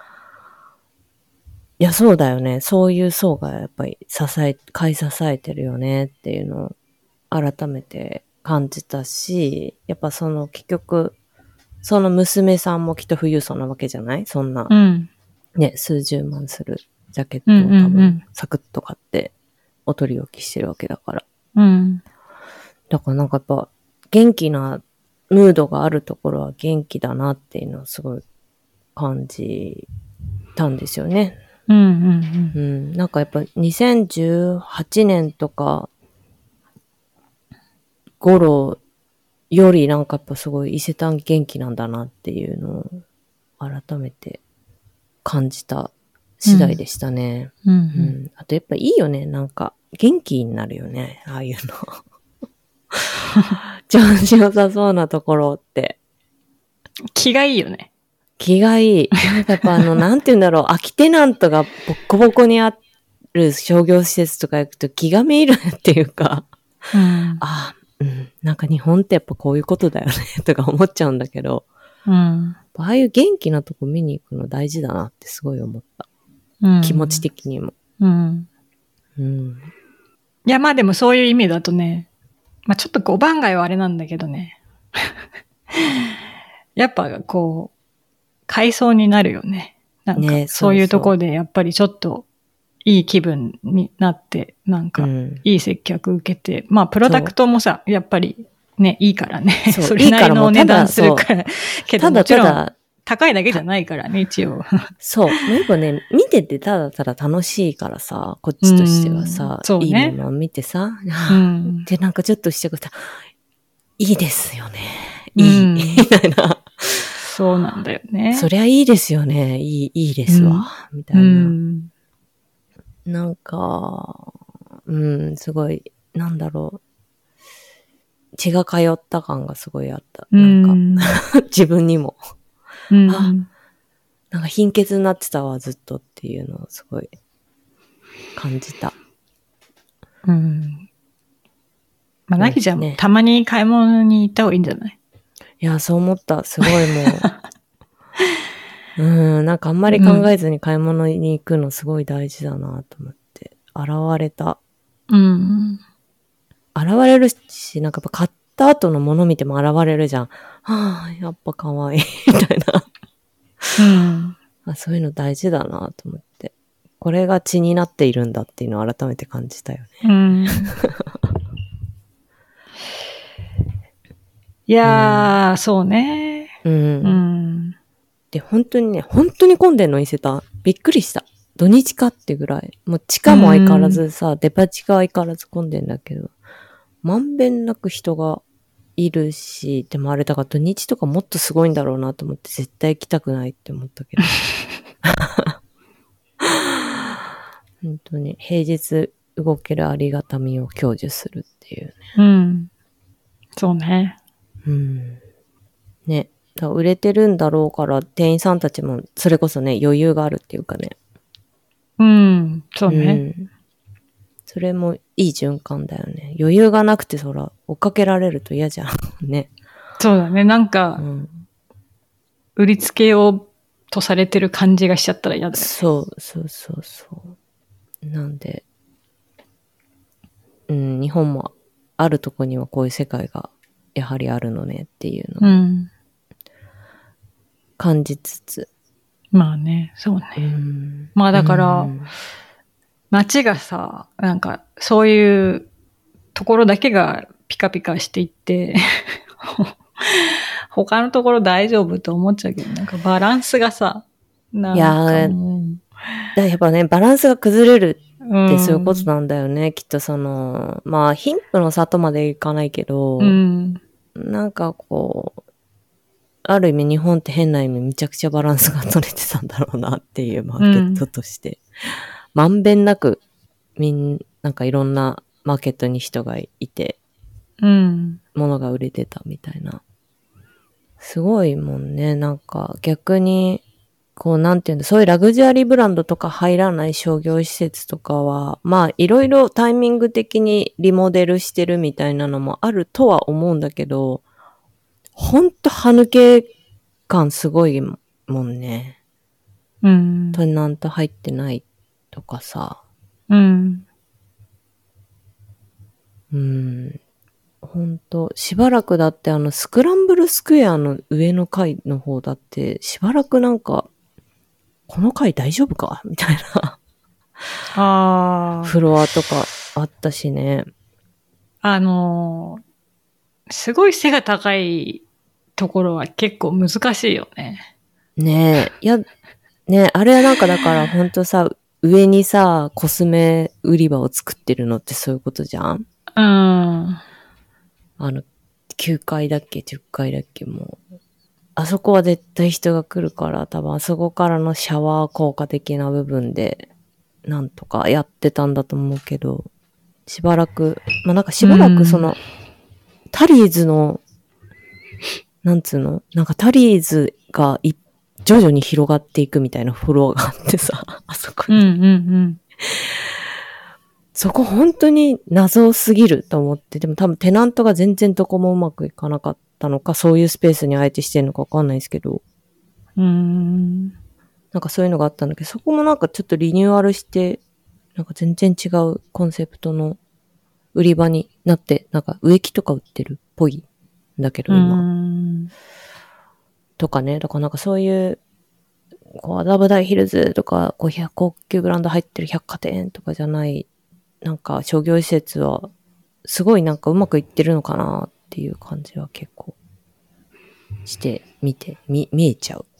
いや、そうだよね。そういう層がやっぱり買い支えてるよねっていうのを改めて感じたし、やっぱ結局、その娘さんもきっと富裕層なわけじゃない？そんな、ね、数十万するジャケットを多分サクッと買ってお取り置きしてるわけだから。だからなんかやっぱ元気なムードがあるところは元気だなっていうのをすごい感じたんですよね。なんかやっぱ2018年とか頃よりなんかやっぱすごい伊勢丹元気なんだなっていうのを改めて感じた次第でしたね。あとやっぱいいよね。なんか元気になるよね。ああいうの。調子良さそうなところって。 気がいいよね。 気がいい。なんかやっぱなんて言うんだろう、空きテナントがボッコボコにある商業施設とか行くと気がめいるっていうか、なんか日本ってやっぱこういうことだよねとか思っちゃうんだけど、ああいう元気なとこ見に行くの大事だなってすごい思った。気持ち的にも。 いや、まあでもそういう意味だとね、まあちょっと5番街はあれなんだけどね。やっぱこう、買いそうになるよね。なんか、そういうところでやっぱりちょっといい気分になって、なんか、いい接客受けて、まあプロダクトもさ、やっぱりね、いいからね。それなりのお値段するから。けどもちろん、高いだけじゃないからね、一応。 そう。やっぱね、見ててただただ楽しいからさ、こっちとしてはさ、いいものを見てさ、で、なんかちょっとしてくたいいですよね。いい。みたいな。 そうなんだよね。 そりゃいいですよね。いいですわ。みたいな。なんか、すごい、なんだろう。血が通った感がすごいあった。なんか、自分にも。なんか貧血になってたわ、ずっとっていうのをすごい感じた。 まあ、なぎちゃんもたまに買い物に行った方がいいんじゃない？ いや、そう思った。すごいもう。なんかあんまり考えずに買い物に行くのすごい大事だなと思って。現れた。現れるし、なんかやっぱ買った後のもの見ても現れるじゃん。やっぱ可愛い。みたいな。そういうの大事だなと思って。これが血になっているんだっていうのを改めて感じたよね。 いやー、そうね。 で、本当に混んでんの伊勢丹。びっくりした。土日かってぐらい。もう地下も相変わらずさ、デパ地下相変わらず混んでんだけど、まんべんなく人がいるし、でもあれだから土日とかもっとすごいんだろうなと思って絶対行きたくないって思ったけど。本当に平日動けるありがたみを享受するっていうね。 そうね。 ね。だから売れてるんだろうから、店員さんたちもそれこそね、余裕があるっていうかね。 そうね。 それもいい循環だよね。余裕がなくてそら、追っかけられると嫌じゃん。ね。 そうだね。なんか、売りつけようとされてる感じがしちゃったら嫌だよね。 そう。なんで、日本もあるとこにはこういう世界がやはりあるのねっていうのを感じつつ。 まあね、そうね。まあだから、街がさ、なんかそういうところだけがピカピカしていって、他のところ大丈夫と思っちゃうけど、なんかバランスがさ、なんかもう。 やっぱね、バランスが崩れるってそういうことなんだよね。きっとまあ、貧富の差とまでいかないけど、なんかこう、ある意味日本って変な意味めちゃくちゃバランスが取れてたんだろうなっていうマーケットとして。まんべんなく、なんかいろんなマーケットに人がいて、物が売れてたみたいな。すごいもんね。なんか逆に、こうなんていうんだ、そういうラグジュアリーブランドとか入らない商業施設とかは、まあいろいろタイミング的にリモデルしてるみたいなのもあるとは思うんだけど、ほんと歯抜け感すごいもんね。テナント入ってないとかさ。ほんと、しばらくだってスクランブルスクエアの上の階の方だって、しばらくなんか、この階大丈夫かみたいな。フロアとかあったしね。 すごい背が高いところは結構難しいよね。 ねえ。いや、ねえ、あれはなんかだからほんとさ、上にさ、コスメ売り場を作ってるのってそういうことじゃん9階だっけ ?10 階だっけもう。あそこは絶対人が来るから、多分あそこからのシャワー効果的な部分で、なんとかやってたんだと思うけど、しばらくタリーズの、なんつうのなんかタリーズが徐々に広がっていくみたいなフロアがあってさ、あそこに。そこ本当に謎すぎると思って、でも多分テナントが全然どこもうまくいかなかったのか、そういうスペースにあえてしてるのかわかんないですけど。なんかそういうのがあったんだけど、そこもなんかちょっとリニューアルして、なんか全然違うコンセプトの売り場になって、なんか植木とか売ってるっぽいんだけど、今。とかね、だからなんかそういう、こう、麻布台ヒルズとか、高級ブランド入ってる百貨店とかじゃない、なんか商業施設は、すごいなんかうまくいってるのかなっていう感じは結構して、見えちゃう。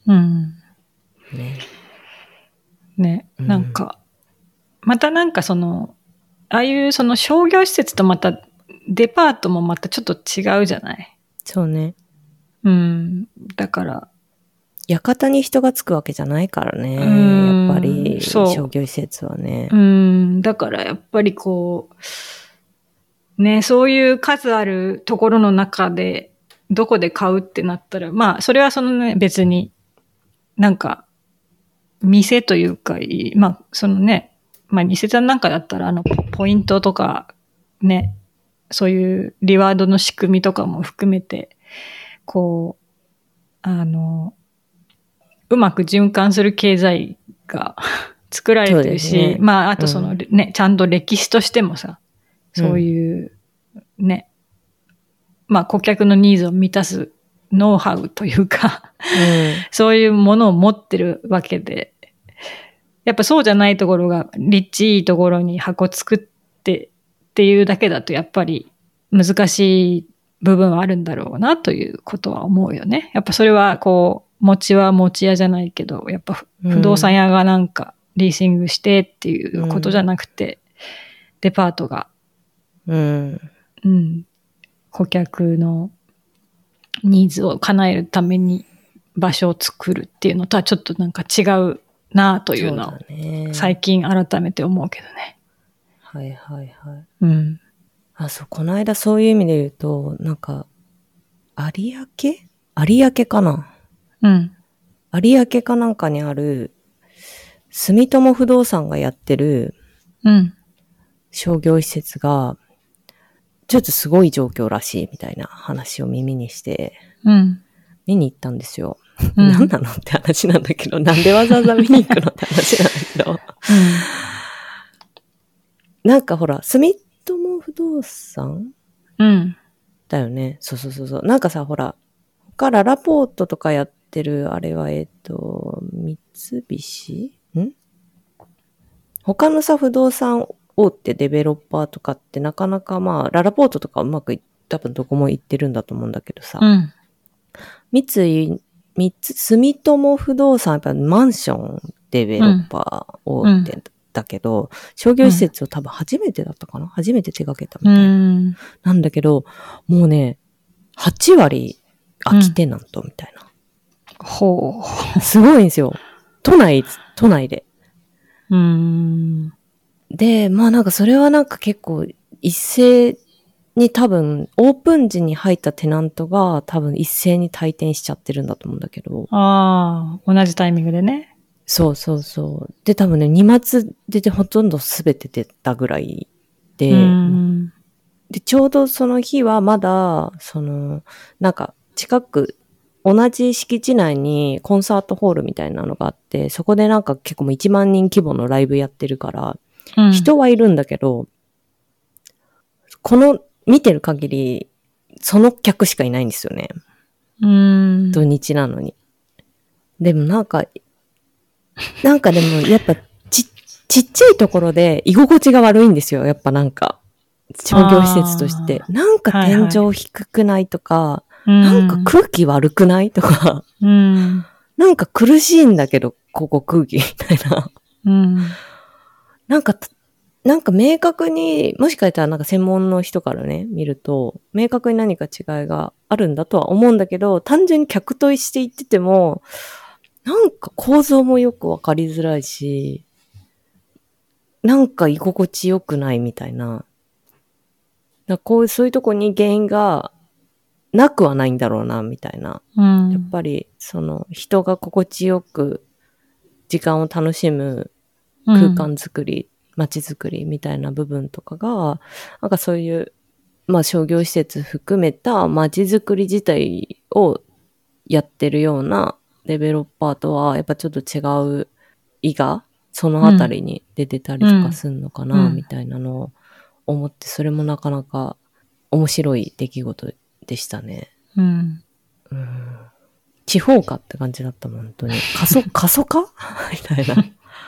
ね。なんか、またなんかああいうその商業施設とまたデパートもまたちょっと違うじゃない？ そうね。 だから。 館に人がつくわけじゃないからね。やっぱり、商業施設はね。 だからやっぱりこう、ね、そういう数あるところの中で、どこで買うってなったら、まあ、それはね、別に、なんか、店というか、まあ、まあ、伊勢丹なんかだったら、ポイントとか、ね、そういうリワードの仕組みとかも含めて、こう、うまく循環する経済が作られてるし、ね、まあ、あとね、ちゃんと歴史としてもさ、そういう、ね、まあ、顧客のニーズを満たすノウハウというかそういうものを持ってるわけで、やっぱそうじゃないところが、立地いいところに箱作ってっていうだけだと、やっぱり難しい部分はあるんだろうなということは思うよね。やっぱそれはこう、餅は餅屋じゃないけど、やっぱ不動産屋がなんかリーシングしてっていうことじゃなくて、デパートが、顧客のニーズを叶えるために場所を作るっていうのとはちょっとなんか違うなというのを最近改めて思うけどね。 はいはいはい。そう、この間そういう意味で言うと、なんか、 有明かな？ うん。 有明かなんかにある、住友不動産がやってる、 うん。 商業施設が、ちょっとすごい状況らしいみたいな話を耳にして、 うん。 見に行ったんですよ。 うん、 何なのって話なんだけど、なんでわざわざ見に行くのって話なんだけど。なんかほら、住友不動産うん。 だよね。そう。なんかさ、ほら、他ララポートとかやってる、あれは、三菱他のさ、不動産大手デベロッパーとかってなかなかまあ、ララポートとかうまく多分どこも行ってるんだと思うんだけどさ、 うん。 住友不動産やっぱマンションデベロッパー大手だけど、商業施設を多分初めてだったかな、初めて手掛けたみたいな。なんだけど、もうね、8割空きテナントみたいな。 ほう。すごいんですよ。都内で。で、まあなんかそれはなんか結構一斉に多分オープン時に入ったテナントが多分一斉に退店しちゃってるんだと思うんだけど。 ああ、同じタイミングでね。 そう。で多分ね、荷物出てほとんど全て出たぐらいで、で、ちょうどその日はまだ、なんか近く、同じ敷地内にコンサートホールみたいなのがあって、そこでなんか結構もう1万人規模のライブやってるから、人はいるんだけど、この見てる限り、その客しかいないんですよね。土日なのに。でもなんかでもやっぱちっちゃいところで居心地が悪いんですよ。やっぱなんか、商業施設として。なんか天井低くないとか、なんか空気悪くないとか、なんか苦しいんだけど、ここ空気みたいな。なんか明確に、もしかしたらなんか専門の人からね、見ると、明確に何か違いがあるんだとは思うんだけど、単純に客として言ってても、なんか構造もよくわかりづらいし、なんか居心地良くないみたいな。そういうとこに原因がなくはないんだろうな、みたいな。やっぱり、人が心地よく時間を楽しむ空間づくり、街づくりみたいな部分とかが、なんかそういう、まあ商業施設含めた街づくり自体をやってるようなデベロッパーとは、やっぱちょっと違う意が、そのあたりに出てたりとかすんのかな、みたいなのを思って、それもなかなか面白い出来事でしたね。地方かって感じだったもん、本当に。過疎化みたいな。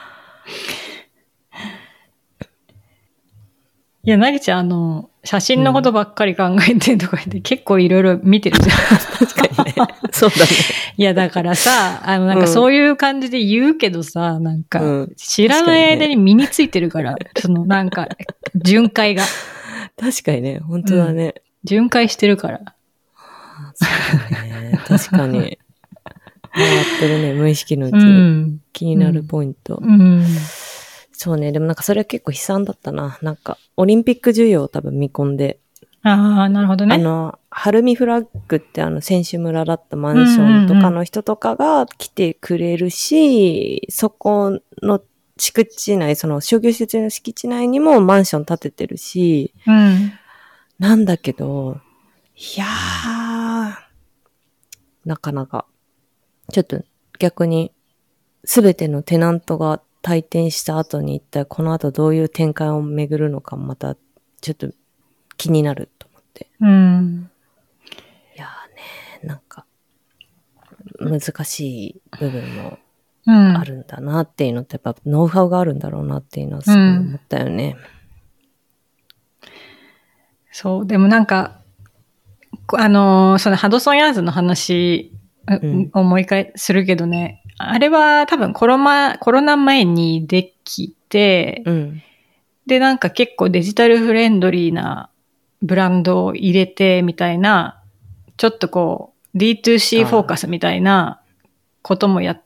いや、なぎちゃん、写真のことばっかり考えてとか言って、結構いろいろ見てるじゃん。 確かにね。そうだね。 いや、だからさ、なんかそういう感じで言うけどさ、なんか、知らない間に身についてるから、なんか、巡回が。 確かにね、本当だね。 巡回してるから。 そうだね。確かに。回ってるね、無意識のうちに。気になるポイント。そうね、でもなんかそれは結構悲惨だったな。なんか、オリンピック需要を多分見込んで。 ああ、なるほどね。 ハルミフラッグって選手村だったマンションとかの人とかが来てくれるし、そこの敷地内、その商業施設の敷地内にもマンション建ててるし、なんだけど、いやー、なかなか、ちょっと逆にすべてのテナントが退店した後に一体この後どういう展開を巡るのかまたちょっと気になると思って。いやーね、なんか難しい部分もあるんだなっていうのってやっぱノウハウがあるんだろうなっていうのはすごい思ったよね。 そう、でもなんか、そのハドソンヤーズの話をもう一回するけどね、あれは多分コロナ前にできて、でなんか結構デジタルフレンドリーなブランドを入れてみたいな、ちょっとこう D2C フォーカスみたいなこともやった、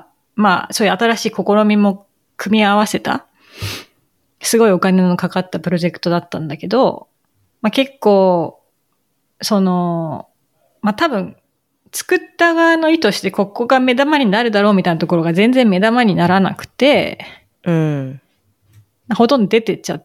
まあそういう新しい試みも組み合わせた、すごいお金のかかったプロジェクトだったんだけど、まあ結構、 まあ多分、作った側の意図してここが目玉になるだろうみたいなところが全然目玉にならなくて、 うん。 ほとんど出てっちゃって、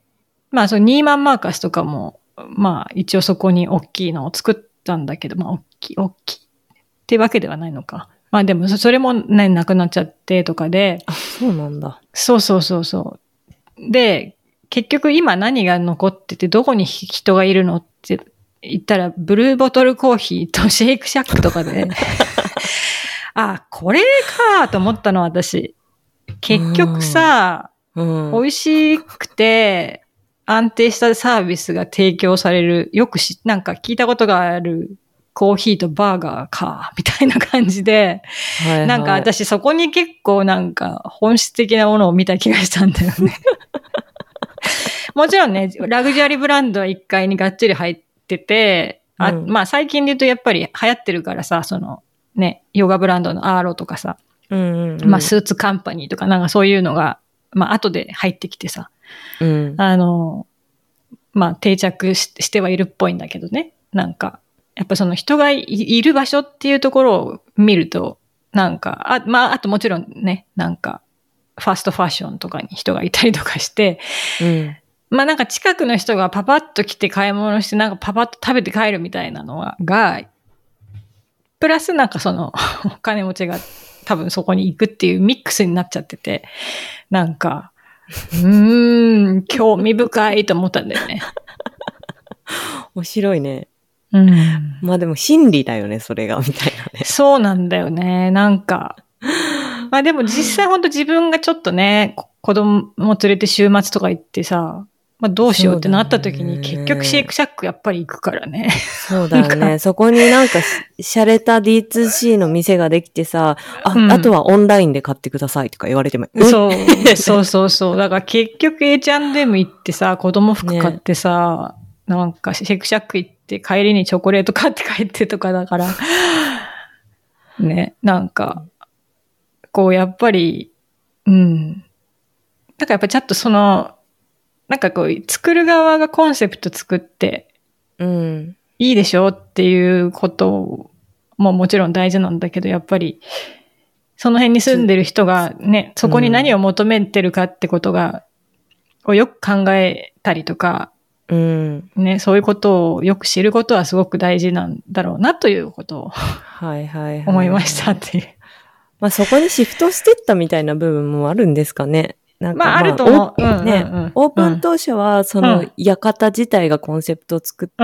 まあそのニーマンマーカスとかも、まあ一応そこに大きいのを作ったんだけど、まあ大きいってわけではないのか。まあでもそれもね、なくなっちゃってとかで。 あ、そうなんだ。 そうそうそうそう。で、結局今何が残っててどこに人がいるのって言ったら、ブルーボトルコーヒーとシェイクシャックとかで、あ、これかと思ったの私。結局さ、美味しくて安定したサービスが提供される、なんか聞いたことがあるコーヒーとバーガーか、みたいな感じで、はいはい、なんか私そこに結構なんか本質的なものを見た気がしたんだよね。もちろんね、ラグジュアリーブランドは1階にがっちり入ってて、まあ最近で言うとやっぱり流行ってるからさ、そのね、ヨガブランドのアーロとかさ、まあスーツカンパニーとかなんかそういうのが、まあ後で入ってきてさ、まあ定着してはいるっぽいんだけどね、なんか、やっぱその人がいる場所っていうところを見ると、なんか、まああともちろんね、なんか、ファストファッションとかに人がいたりとかして、まあなんか近くの人がパパッと来て買い物してなんかパパッと食べて帰るみたいなのが、プラスなんかそのお金持ちが多分そこに行くっていうミックスになっちゃってて、なんか、興味深いと思ったんだよね。 面白いね。まあでも心理だよね、それが、みたいなね。 そうなんだよね。なんか、まあでも実際ほんと自分がちょっとね、子供も連れて週末とか行ってさ、まあどうしようってなった時に結局シェイクシャックやっぱり行くからね。 そうだよね。そこになんか洒落た D2C の店ができてさ、あとはオンラインで買ってくださいとか言われても。 そう。だから結局 H&M 行ってさ、子供服買ってさ、なんかシェイクシャック行って帰りにチョコレート買って帰ってとかだから、ね、なんか、こうやっぱり、なんかやっぱちょっとその、なんかこう、作る側がコンセプト作って、いいでしょっていうことももちろん大事なんだけど、やっぱり、その辺に住んでる人がね、そこに何を求めてるかってことが、をよく考えたりとか、ね、そういうことをよく知ることはすごく大事なんだろうなということを思いましたっていう。 まあそこにシフトしてったみたいな部分もあるんですかね。なんかまああると思う。 オープン当初はその館自体がコンセプトを作って、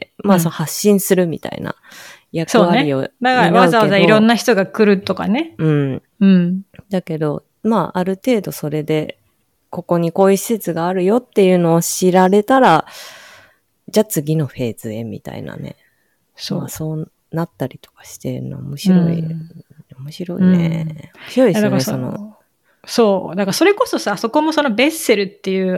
まあその発信するみたいな役割を、 だからわざわざいろんな人が来るとかね。 だけど、まあある程度それで、ここにこういう施設があるよっていうのを知られたら、じゃあ次のフェーズへみたいなね。まあそうなったりとかしてるの面白い。面白いね。面白いですよね、その。 そう。だからそれこそさ、そこもそのベッセルっていう、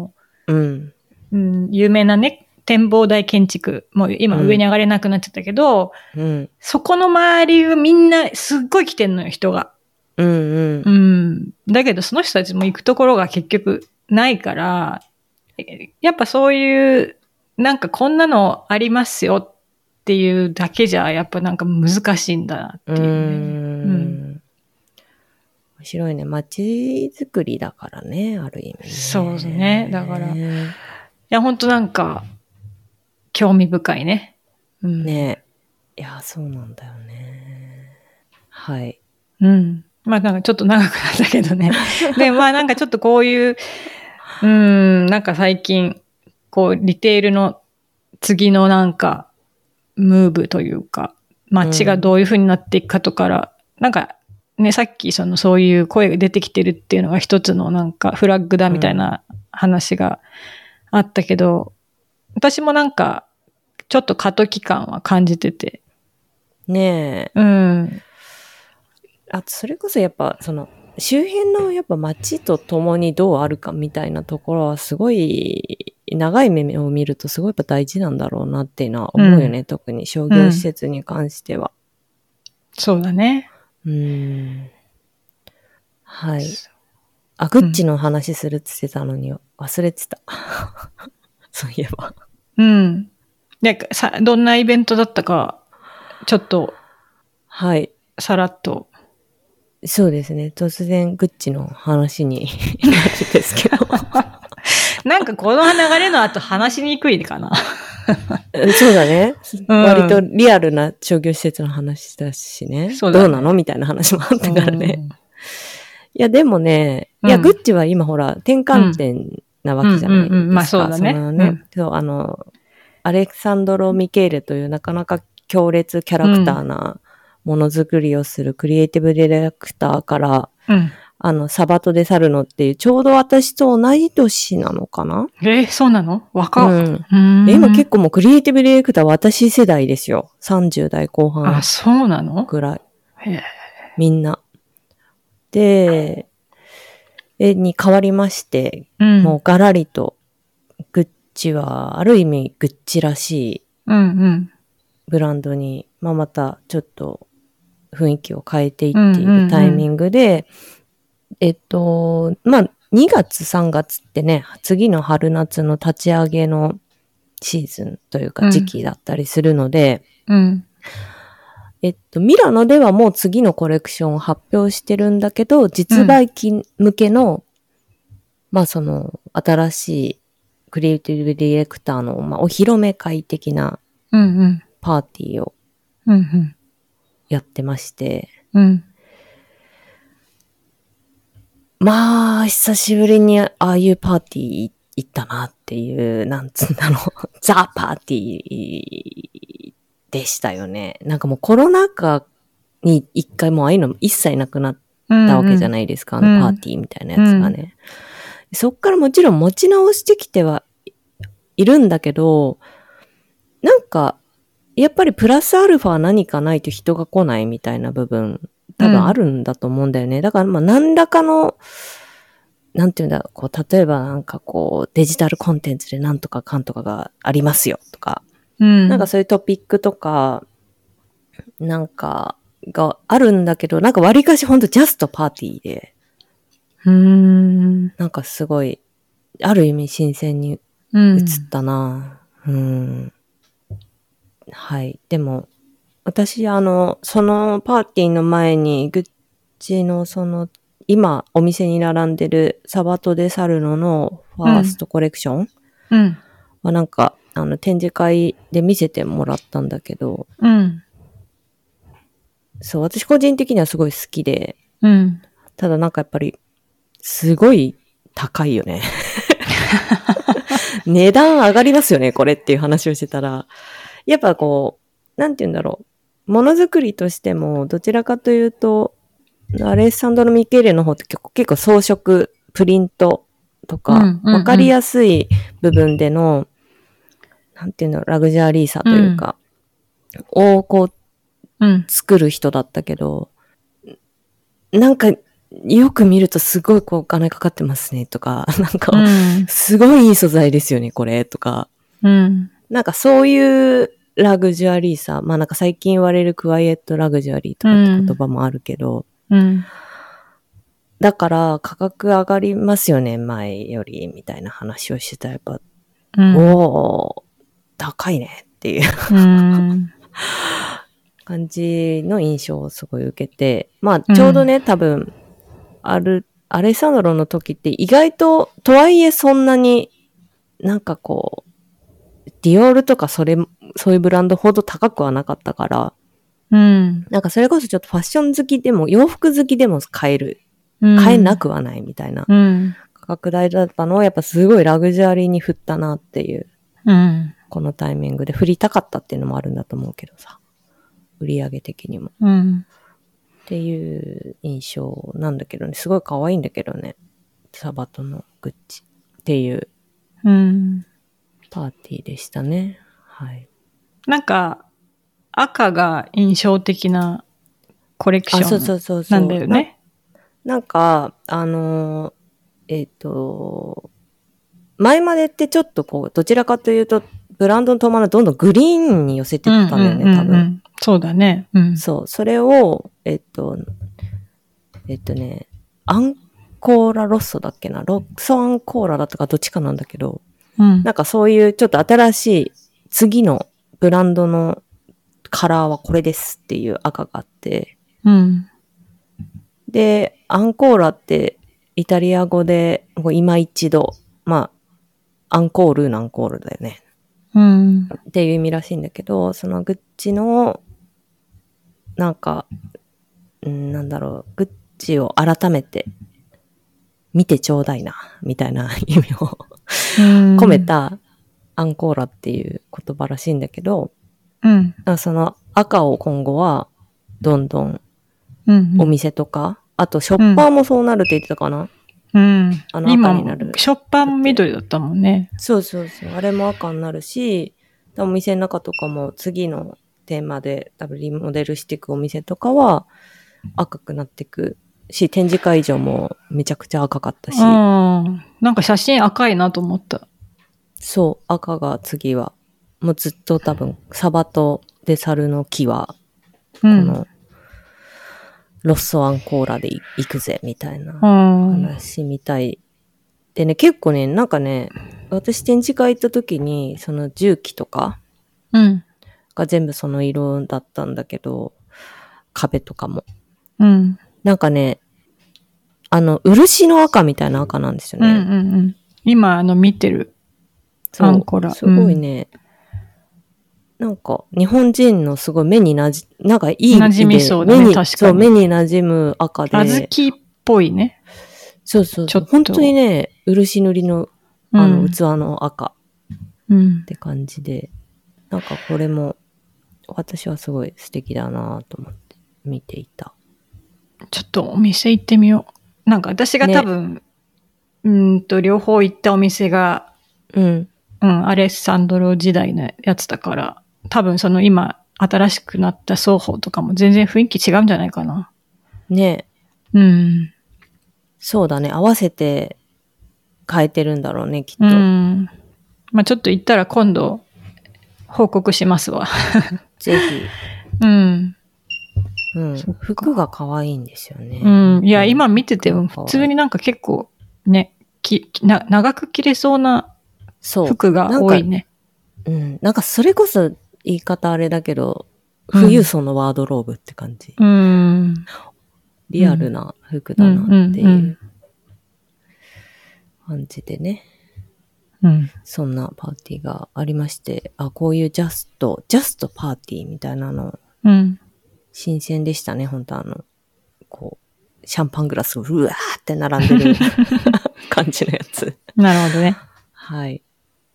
有名なね、展望台建築、もう今上に上がれなくなっちゃったけど、そこの周りがみんなすっごい来てんのよ、人が。だけどその人たちも行くところが結局ないから、やっぱそういう、なんかこんなのありますよっていうだけじゃ、やっぱなんか難しいんだなっていうね。 面白いね。街づくりだからね、ある意味、ね。 そうですね。だから、いや、ほんとなんか、興味深いね。 ねえ。いや、そうなんだよね。はい。 まあなんかちょっと長くなったけどね。で、まあなんかちょっとこういう、なんか最近、こう、リテールの次のなんか、ムーブというか、街がどういう風になっていくかとから、なんか、ね、さっきそういう声が出てきてるっていうのが一つのなんかフラッグだみたいな話があったけど、私もなんか、ちょっと過渡期間は感じてて。 ねえ。あと、それこそやっぱ、その、周辺のやっぱ街と共にどうあるかみたいなところはすごい、長い目を見るとすごいやっぱ大事なんだろうなっていうのは思うよね。特に商業施設に関しては。 そうだね。 はい。グッチの話するって言ってたのに忘れてた。そういえば。 で、どんなイベントだったか、ちょっと、 はい。 さらっと。 そうですね。突然、グッチの話になるんですけど。 なんかこの流れの後話しにくいかな。 そうだね、割とリアルな商業施設の話だしね。そうだね。どうなのみたいな話もあったからね。いや、でもね、いや、グッチは今ほら、転換点なわけじゃないですか。 まあそうだね。 そうアレクサンドロ・ミケーレというなかなか強烈キャラクターなものづくりをするクリエイティブディレクターから、サバト・デ・サルノっていう、ちょうど私と同じ年なのかな？ そうなの？若っ。 今結構もうクリエイティブディレクター私世代ですよ。30代後半。 あ、そうなの？ ぐらい。みんな。で、に変わりまして、もうガラリと、グッチは、ある意味グッチらしい、ブランドに、またちょっと雰囲気を変えていっているタイミングで、2月3月ってね、次の春夏の立ち上げのシーズンというか時期だったりするので、ミラノではもう次のコレクションを発表してるんだけど、実売機向けの、新しいクリエイティブディレクターの、お披露目会的なパーティーをやってまして、久しぶりにああいうパーティー行ったなっていう、なんつうんだろう、ザ・パーティーでしたよね。なんかもうコロナ禍に一回もうああいうの一切なくなったわけじゃないですか、パーティーみたいなやつがね。そっからもちろん持ち直してきてはいるんだけど、なんか、やっぱりプラスアルファ何かないと人が来ないみたいな部分、多分あるんだと思うんだよね。だから何らかの、なんていうんだ、例えばなんかデジタルコンテンツでなんとかかんとかがありますよとか、なんかそういうトピックとか、なんかがあるんだけど、なんか割かしほんとジャストパーティーで、なんかすごい、ある意味新鮮に映ったな。はい。でも、私、そのパーティーの前に、グッチの今お店に並んでるサバト・デ・サルノのファーストコレクションはなんか、展示会で見せてもらったんだけど、そう、私個人的にはすごい好きで、ただなんかやっぱり、すごい高いよね。値段上がりますよね、これっていう話をしてたら。やっぱなんて言うんだろう。ものづくりとしても、どちらかというと、アレッサンドロ・ミケーレの方って結構装飾、プリントとか、わかりやすい部分での、なんていうの、ラグジュアリーさというか、を作る人だったけど、なんか、よく見るとすごいお金かかってますねとか、なんか、すごいいい素材ですよね、これとか。なんかそういうラグジュアリーさ、なんか最近言われるクワイエットラグジュアリーとかって言葉もあるけど、だから価格上がりますよね、前より、みたいな話をしてたらやっぱ、おー、高いねっていう感じの印象をすごい受けて、ちょうどね、多分、アレサンドロの時って意外と、とはいえそんなになんかディオールとかそういうブランドほど高くはなかったから、なんかそれこそちょっとファッション好きでも、洋服好きでも買えなくはないみたいな価格帯だったのをやっぱすごいラグジュアリーに振ったなっていう、このタイミングで振りたかったっていうのもあるんだと思うけどさ、売り上げ的にも。っていう印象なんだけどね、すごい可愛いんだけどね、サバトのグッチっていう、パーティーでしたね。はい。 なんか、赤が印象的なコレクションなんだよね。 なんか、前までってちょっとどちらかというと、ブランドのトーマンはどんどんグリーンに寄せてったんだよね、多分。 そうだね。 そう。それを、アンコーラロッソだっけな、ロッソアンコーラだったかどっちかなんだけど、なんかそういうちょっと新しい次のブランドのカラーはこれですっていう赤があって、 うん。 で、アンコーラってイタリア語で今一度、まあ、アンコールのアンコールだよね。 うん。 っていう意味らしいんだけど、そのグッチの、なんか、なんだろう、グッチを改めて見てちょうだいな、みたいな意味を込めたアンコーラっていう言葉らしいんだけど、 うん。 その赤を今後はどんどんお店とか、あとショッパーもそうなるって言ってたかな。 うん。 赤になる。 ショッパーも緑だったもんね。 そうそうそう。あれも赤になるし、お店の中とかも次のテーマで多分リモデルしていくお店とかは赤くなっていくし、展示会場もめちゃくちゃ赤かったし。 なんか写真赤いなと思った。 そう、赤が次は、もうずっと多分サバとデサルの木は、この、ロッソアンコーラで行くぜ、みたいな話みたい。でね、結構ね、なんかね、私展示会行った時に、その重機とかが全部その色だったんだけど、壁とかも。なんかね、漆の赤みたいな赤なんですよね。 今、見てる。アンコーラ。 すごいね。なんか、日本人のすごい目になんかいい馴染みそうだね、確かに。 そう、目に馴染む赤で。 小豆っぽいね。 そうそうそう。本当にね、漆塗りの、器の赤って感じで、なんかこれも、私はすごい素敵だなと思って見ていた。 ちょっとお店行ってみよう。なんか私が多分、両方行ったお店が、アレッサンドロ時代のやつだから、多分その今、新しくなった双方とかも全然雰囲気違うんじゃないかな。 ね。そうだね。合わせて変えてるんだろうね、きっと。 まあちょっと行ったら今度、報告しますわ。 ぜひ。服が可愛いんですよね。 いや、今見てても普通になんか結構ね、長く着れそうな服が多いね。 なんかそれこそ言い方あれだけど、富裕層のワードローブって感じ。リアルな服だなっていう感じでね。そんなパーティーがありまして、こういうジャストパーティーみたいなの、新鮮でしたね、本当こう、シャンパングラスがうわーって並んでる感じのやつ。 なるほどね。 はい。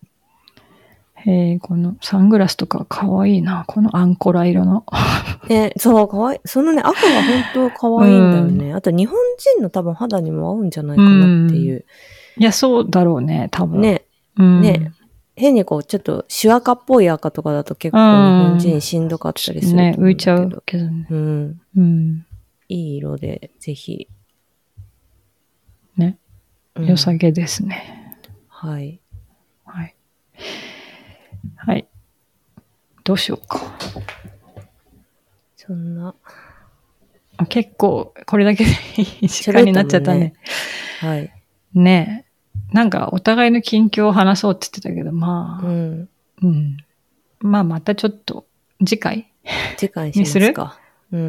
このサングラスとか可愛いな。このアンコラ色の。 そう、可愛い。そのね、赤が本当可愛いんだよね。あと日本人の多分肌にも合うんじゃないかなっていう。 いや、そうだろうね、多分。 ね。変にこう、ちょっとシュ赤っぽい赤とかだと結構日本人しんどかったりするね、浮いちゃうけどね。 いい色で、ぜひ。 ね。良さげですね。 はい。 はい。どうしようか。 そんな。 結構、これだけでいい時間になっちゃったね。 はい。 ねえ。なんか、お互いの近況を話そうって言ってたけど、まあ。まあ、またちょっと、次回にするか。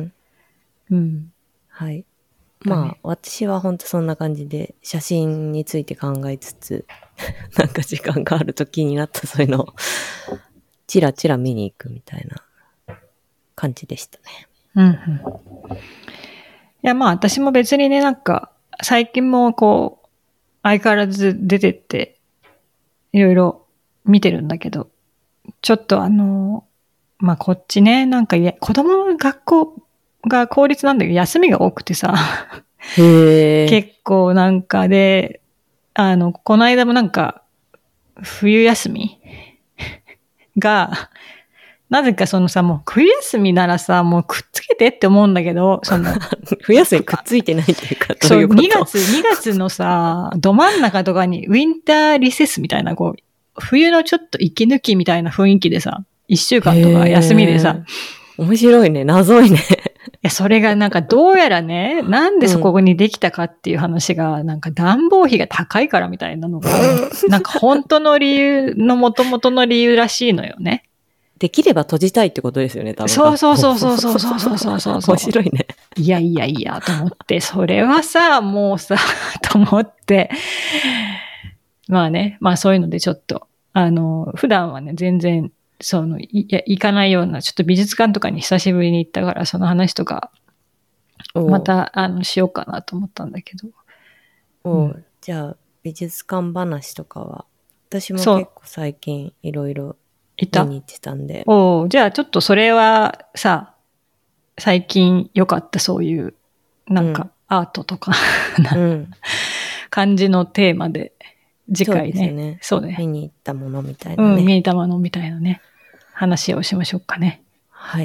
はい。まあ、私は本当そんな感じで、写真について考えつつ、なんか時間があると気になったそういうのを、チラチラ見に行くみたいな感じでしたね。 いや、まあ私も別にね、なんか、最近もこう、相変わらず出てって、いろいろ見てるんだけど、ちょっとまあこっちね、なんか子供の学校が公立なんだけど、休みが多くてさ、結構なんかで、この間もなんか、冬休みが、なぜかそのさ、もう冬休みならさ、もうくっつけてって思うんだけど、 冬休みくっついてないっていうか、 そう、2月のさ、ど真ん中とかにウィンターリセスみたいな、こう、冬のちょっと息抜きみたいな雰囲気でさ、1週間とか休みでさ。 面白いね、謎いね。 いや、それがなんかどうやらね、なんでそこにできたかっていう話が、なんか暖房費が高いからみたいなのが、なんか本当の理由の元々の理由らしいのよね。 できれば閉じたいってことですよね、多分。 そうそうそうそうそうそうそうそう面白いね。 いやいやいや、と思って、それはさ、もうさ、と思って、まあね、まあそういうのでちょっと、普段はね、全然、行かないような、ちょっと美術館とかに久しぶりに行ったから、その話とか、また、しようかなと思ったんだけど。 じゃあ、美術館話とかは、私も結構最近いろいろ見に行ってたんで。 じゃあちょっとそれはさ、最近良かったそういう、なんか、アートとか、感じのテーマで、次回ね。 そうね。見に行ったものみたいなね。 見に行ったものみたいなね。話をしましょうかね。 はい。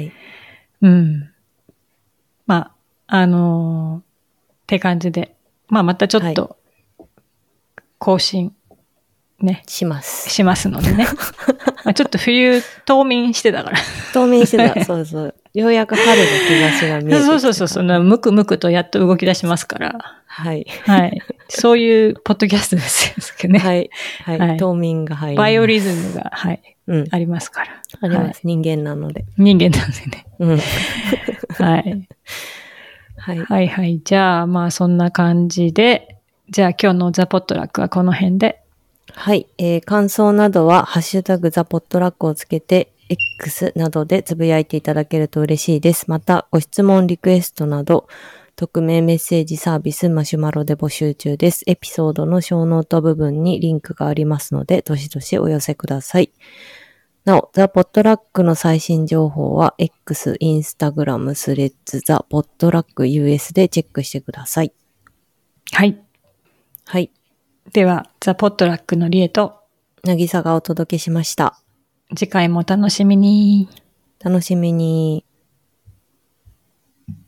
まあ、って感じで。まあ、またちょっと、更新、ね。 します。 しますのでね。まあちょっと冬、冬眠してたから。 冬眠してた。そうそう。ようやく春の兆しが見えてきた。 そう。むくむくとやっと動き出しますから。 はい。 はい。そういうポッドキャストですけどね。 はい。冬眠が入る。 バイオリズムが、ありますから。 あります。人間なので。 人間なんでね。はい。はい。じゃあ、まあそんな感じで、じゃあ今日のザ・ポットラックはこの辺で。 はい。感想などは、ハッシュタグザ・ポットラックをつけて、X などでつぶやいていただけると嬉しいです。また、ご質問、リクエストなど、匿名メッセージサービスマシュマロで募集中です。エピソードの小ノート部分にリンクがありますので、どしどしお寄せください。なお、ザ・ポットラックの最新情報は、X、インスタグラム、スレッズ、ザ・ポットラック US でチェックしてください。 はい。 はい。 では、ザ・ポットラックのリエと、 なぎさがお届けしました。 次回もお楽しみに。 楽しみに。